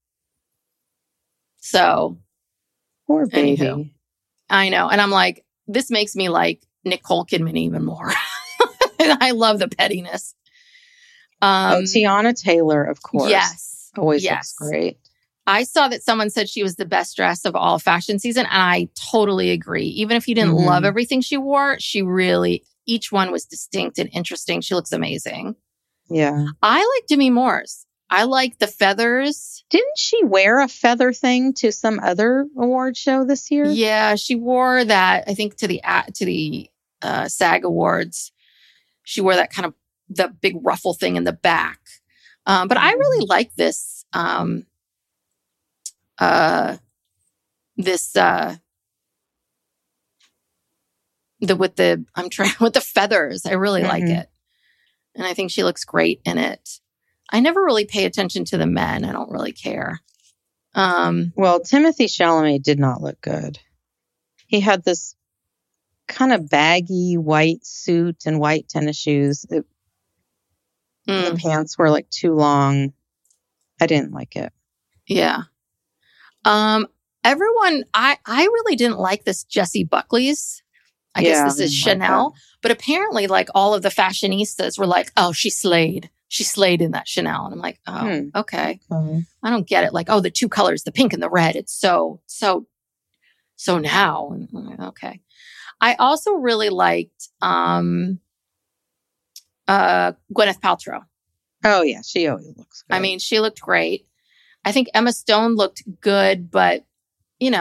So, poor baby. Anywho, I know. And I'm like, this makes me like Nicole Kidman even more. And I love the pettiness. Tiana Taylor, of course. Yes. Always looks great. I saw that someone said she was the best dressed of all fashion season, and I totally agree. Even if you didn't love everything she wore, each one was distinct and interesting. She looks amazing. Yeah. I like Demi Moore's. I like the feathers. Didn't she wear a feather thing to some other award show this year? Yeah, she wore that, I think, to the SAG Awards. She wore that kind of the big ruffle thing in the back. But I really like this. With the feathers. I really like it. And I think she looks great in it. I never really pay attention to the men. I don't really care. Well, Timothée Chalamet did not look good. He had this kind of baggy white suit and white tennis shoes. The pants were like too long. I didn't like it. Yeah. Everyone, I really didn't like this Jessie Buckley's. I guess this is Chanel, but apparently like all of the fashionistas were like, oh, she slayed. She slayed in that Chanel. And I'm like, oh, okay. I don't get it. Like, oh, the two colors, the pink and the red. It's so now. And I'm like, okay. I also really liked, Gwyneth Paltrow. Oh yeah. She always looks good. I mean, she looked great. I think Emma Stone looked good, but it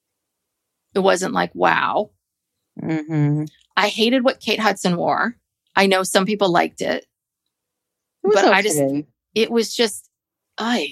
wasn't like, wow. I hated what Kate Hudson wore. I know some people liked it. It was But okay. it was just, it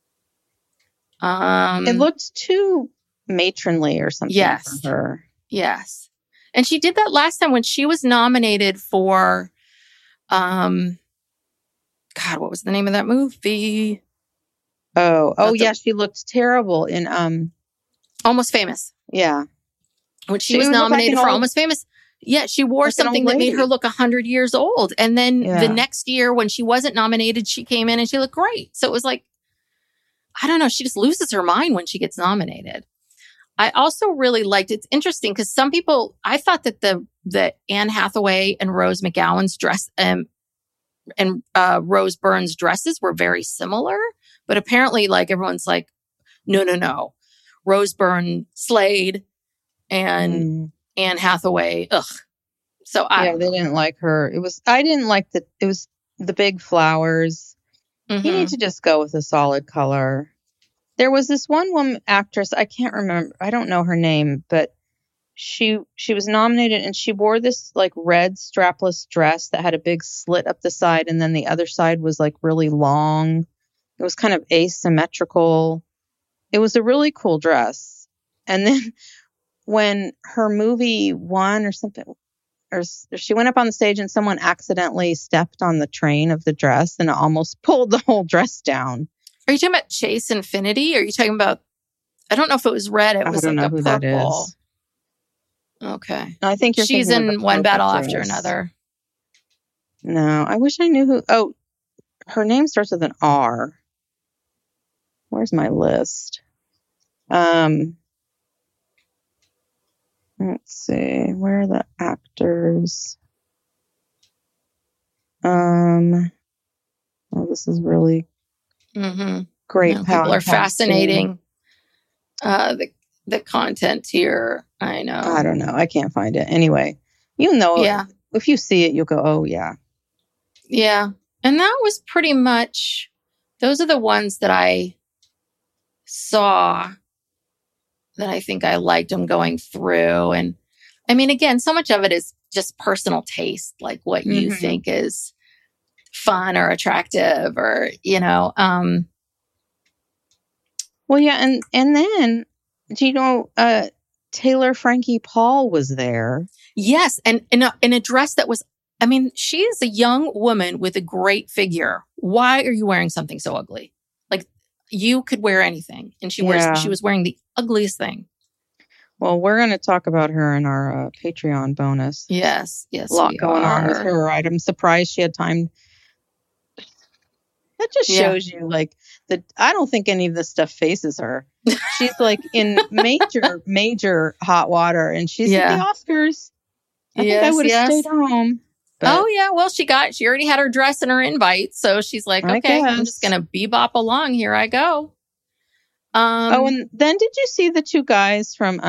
looked too matronly or something Yes. for her. Yes. And she did that last time when she was nominated for, God, what was the name of that movie? Yeah, she looked terrible in Almost Famous. yeah. When she She was looked like nominated an for old- Almost Famous, yeah, she wore like an old something that made her lady. look 100 years old. And then Yeah. the next year when she wasn't nominated, she came in and she looked great. So it was like, I don't know, she just loses her mind when she gets nominated. I also really liked, it's interesting because some people, I thought that that Anne Hathaway and Rose McGowan's dress and Rose Byrne's dresses were very similar, but apparently like everyone's like, no. Rose Byrne slayed and Anne Hathaway, ugh. So they didn't like her. I didn't like it was the big flowers. You need to just go with a solid color. There was this one woman actress, I can't remember, I don't know her name, but she was nominated and she wore this like red strapless dress that had a big slit up the side and then the other side was like really long. It was kind of asymmetrical. It was a really cool dress. And then when her movie won or something, or she went up on the stage and someone accidentally stepped on the train of the dress and it almost pulled the whole dress down. Are you talking about Chase Infinity? Or are you talking about, I don't know if it was red. It was I don't like know a who purple. that is. Okay. I think she's thinking of in the One purple Battle After dress. Another. No, I wish I knew who. Oh, her name starts with an R. Where's my list? Let's see. Where are the actors? Oh, this is really great. No, people are fascinating. The content here. I know. I don't know. I can't find it. Anyway, Yeah. if you see it, you'll go, oh, yeah. Yeah. And that was pretty much, those are the ones that I saw that I think I liked them going through. And I mean, again, so much of it is just personal taste, like what you think is fun or attractive or, Well, yeah. And then, do you know, Taylor Frankie Paul was there. Yes. And in a dress that was, I mean, she is a young woman with a great figure. Why are you wearing something so ugly? Like you could wear anything. And she was wearing the ugliest thing. Well, we're going to talk about her in our Patreon bonus. Yes. A lot going on with her. I'm surprised she had time. That just shows you like I don't think any of this stuff faces her. She's like in major hot water and she's at the Oscars. I think I would have stayed home. But well, she already had her dress and her invite. So she's like, okay, I'm just going to bebop along. Here I go. And then did you see the two guys from,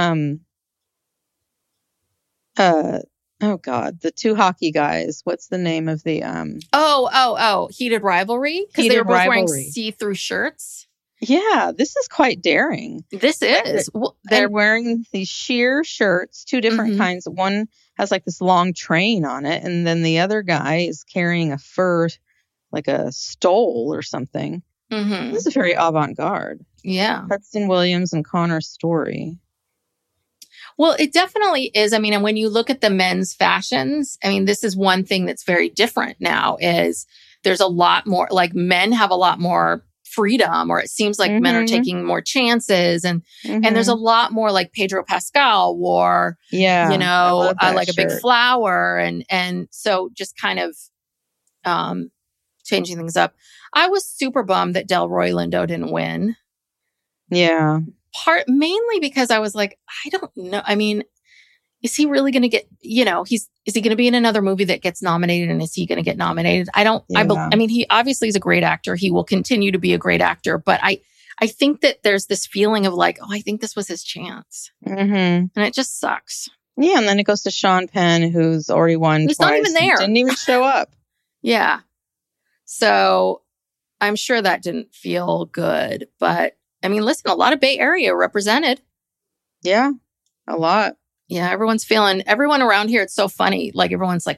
the two hockey guys? What's the name of the, Heated Rivalry? Because they were both wearing see-through shirts. Yeah, this is quite daring. This is. They're wearing these sheer shirts, two different kinds. One has like this long train on it, and then the other guy is carrying a fur, like a stole or something. This is very avant-garde. Yeah. Hudson Williams and Connor Story. Well, it definitely is. I mean, and when you look at the men's fashions, I mean, this is one thing that's very different now is there's a lot more, like men have a lot more freedom, or it seems like men are taking more chances. And there's a lot more like Pedro Pascal wore, I like a big flower. And so just kind of changing things up. I was super bummed that Delroy Lindo didn't win. Yeah. Mainly because I was like, I don't know. I mean, is he really going to get, is he going to be in another movie that gets nominated, and is he going to get nominated? I mean, he obviously is a great actor. He will continue to be a great actor, but I think that there's this feeling of like, I think this was his chance. And it just sucks. Yeah. And then it goes to Sean Penn, who's already won He's twice. not even there. Didn't even show up. Yeah. So I'm sure that didn't feel good, but I mean, listen, a lot of Bay Area represented. Yeah, a lot. Yeah, everyone around here, it's so funny. Like everyone's like,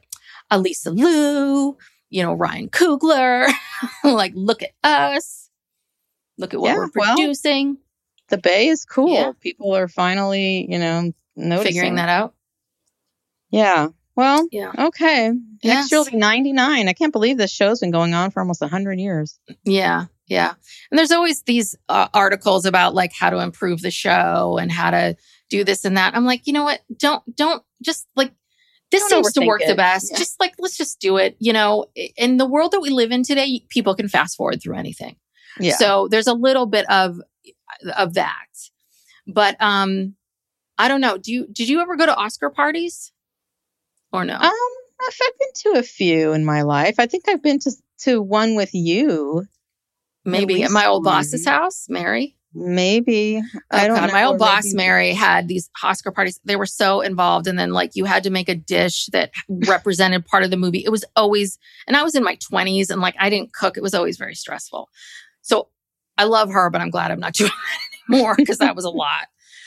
Lisa Liu, Ryan Coogler. Like, look at us. Look at what we're producing. The Bay is cool. Yeah. People are finally, noticing. Figuring that out. Yeah. Well, Yeah. okay. Yes. Next year will be 99. I can't believe this show's been going on for almost 100 years. Yeah. Yeah. And there's always these articles about like how to improve the show and how to do this and that. I'm like, you know what? Don't just like, this Don't seems to overthink work the it. best. Yeah. Just like, let's just do it. In the world that we live in today, people can fast forward through anything. Yeah. So there's a little bit of that. But I don't know. Did you ever go to Oscar parties or no? I've been to a few in my life. I think I've been to one with you. Maybe at my old boss's house, Mary. Maybe. I don't know. My old or boss, maybe- Mary, had these Oscar parties. They were so involved. And then like you had to make a dish that represented part of the movie. It was always, and I was in my 20s and like I didn't cook. It was always very stressful. So I love her, but I'm glad I'm not doing that anymore because that was a lot.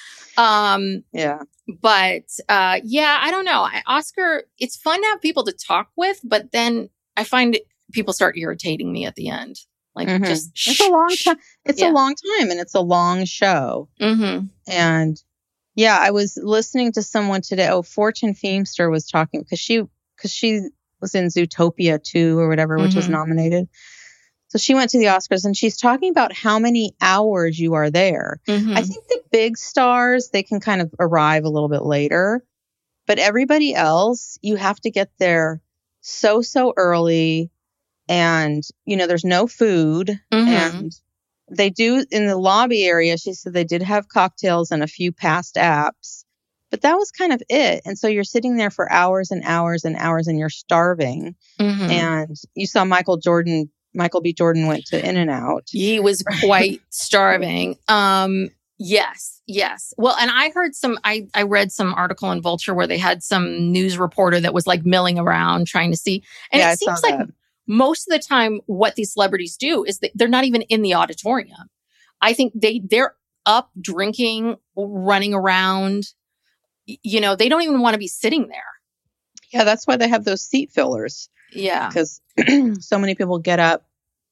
Yeah. But yeah, I don't know. Oscar, it's fun to have people to talk with, but then I find people start irritating me at the end. Like just it's a long time. It's a long time and it's a long show. Mm-hmm. And yeah, I was listening to someone today. Oh, Fortune Feimster was talking because she was in Zootopia 2 or whatever, which was nominated. So she went to the Oscars and she's talking about how many hours you are there. Mm-hmm. I think the big stars, they can kind of arrive a little bit later, but everybody else, you have to get there so early. And, there's no food and they do in the lobby area. She said they did have cocktails and a few passed apps, but that was kind of it. And so you're sitting there for hours and hours and hours and you're starving. Mm-hmm. And you saw Michael B. Jordan went to In-N-Out. He was quite starving. Yes. Well, and I heard I read some article in Vulture where they had some news reporter that was like milling around trying to see. And Yeah, it seems like most of the time what these celebrities do is that they're not even in the auditorium. I think they're up drinking, running around. They don't even want to be sitting there. Yeah, that's why they have those seat fillers. Yeah. Because so many people get up.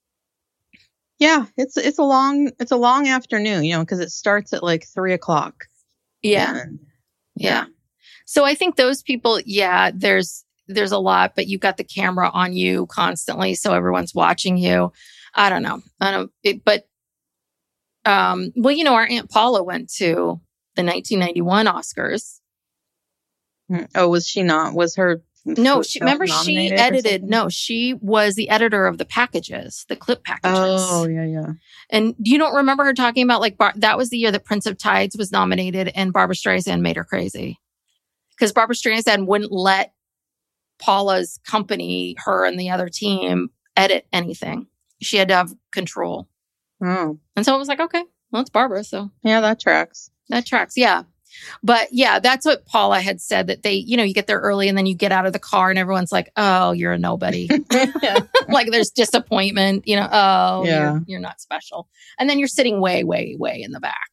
Yeah, it's a long afternoon, because it starts at like 3:00. Yeah. Yeah. So I think those people, there's a lot, but you've got the camera on you constantly. So everyone's watching you. I don't know. Our Aunt Paula went to the 1991 Oscars. Oh, was she not? Was her? No, she edited. No, she was the editor of the packages, the clip packages. Oh, yeah. And you don't remember her talking about like, that was the year that Prince of Tides was nominated and Barbra Streisand made her crazy. Because Barbra Streisand wouldn't let Paula's company, her and the other team, edit anything. She had to have control. Oh. And so it was like, okay, well, it's Barbara. So yeah, that tracks. Yeah. But yeah, that's what Paula had said, that they, you get there early and then you get out of the car and everyone's like, oh, you're a nobody. Like there's disappointment, you're not special. And then you're sitting way, way, way in the back,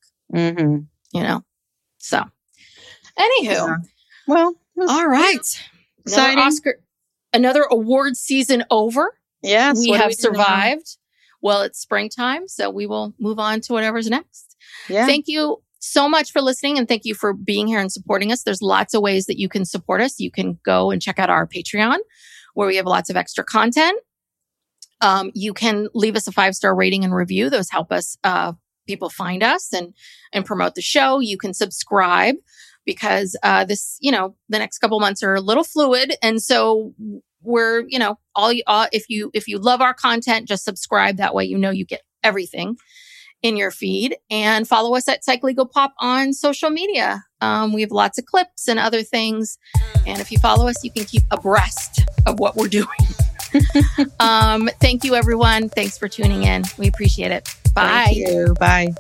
So anywho. Yeah. Well, all right. Exciting. Another award season over. Yes. We have survived. Well, it's springtime, so we will move on to whatever's next. Yeah. Thank you so much for listening and thank you for being here and supporting us. There's lots of ways that you can support us. You can go and check out our Patreon where we have lots of extra content. You can leave us a 5-star rating and review. Those help us, people find us and promote the show. You can subscribe because, the next couple months are a little fluid. And so we're, if you love our content, just subscribe. That way, you get everything in your feed, and follow us at Psych Legal Pop on social media. We have lots of clips and other things. And if you follow us, you can keep abreast of what we're doing. Thank you, everyone. Thanks for tuning in. We appreciate it. Bye. Thank you. Bye.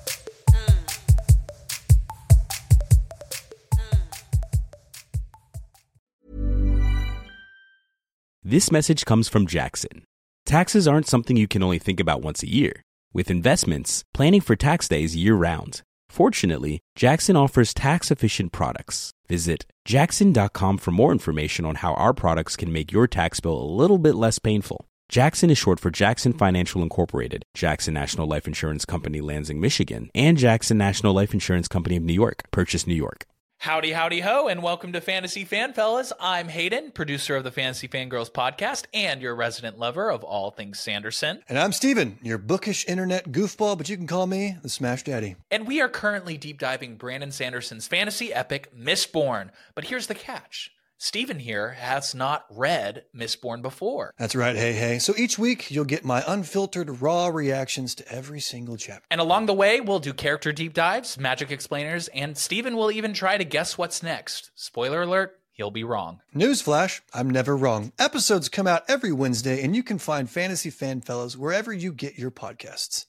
This message comes from Jackson. Taxes aren't something you can only think about once a year. With investments, planning for tax day is year-round. Fortunately, Jackson offers tax-efficient products. Visit Jackson.com for more information on how our products can make your tax bill a little bit less painful. Jackson is short for Jackson Financial Incorporated, Jackson National Life Insurance Company, Lansing, Michigan, and Jackson National Life Insurance Company of New York, Purchase, New York. Howdy, howdy, ho, and welcome to Fantasy Fan Fellas. I'm Hayden, producer of the Fantasy Fangirls podcast and your resident lover of all things Sanderson. And I'm Steven, your bookish internet goofball, but you can call me the Smash Daddy. And we are currently deep diving Brandon Sanderson's fantasy epic, Mistborn. But here's the catch. Steven here has not read Mistborn before. That's right, hey. So each week, you'll get my unfiltered, raw reactions to every single chapter. And along the way, we'll do character deep dives, magic explainers, and Steven will even try to guess what's next. Spoiler alert, he'll be wrong. Newsflash, I'm never wrong. Episodes come out every Wednesday, and you can find Fantasy Fan Fellas wherever you get your podcasts.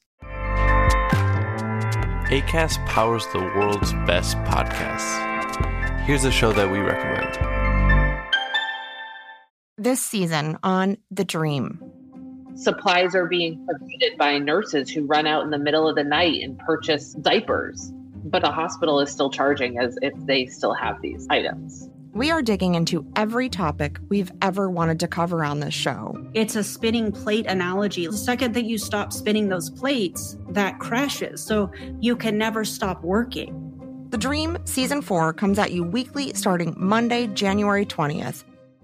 Acast powers the world's best podcasts. Here's a show that we recommend. This season on The Dream. Supplies are being provided by nurses who run out in the middle of the night and purchase diapers, but a hospital is still charging as if they still have these items. We are digging into every topic we've ever wanted to cover on this show. It's a spinning plate analogy. The second that you stop spinning those plates, that crashes, so you can never stop working. The Dream Season 4 comes at you weekly starting Monday, January 20th.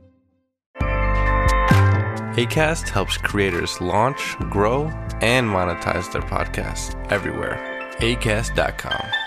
Acast helps creators launch, grow, and monetize their podcasts everywhere. Acast.com.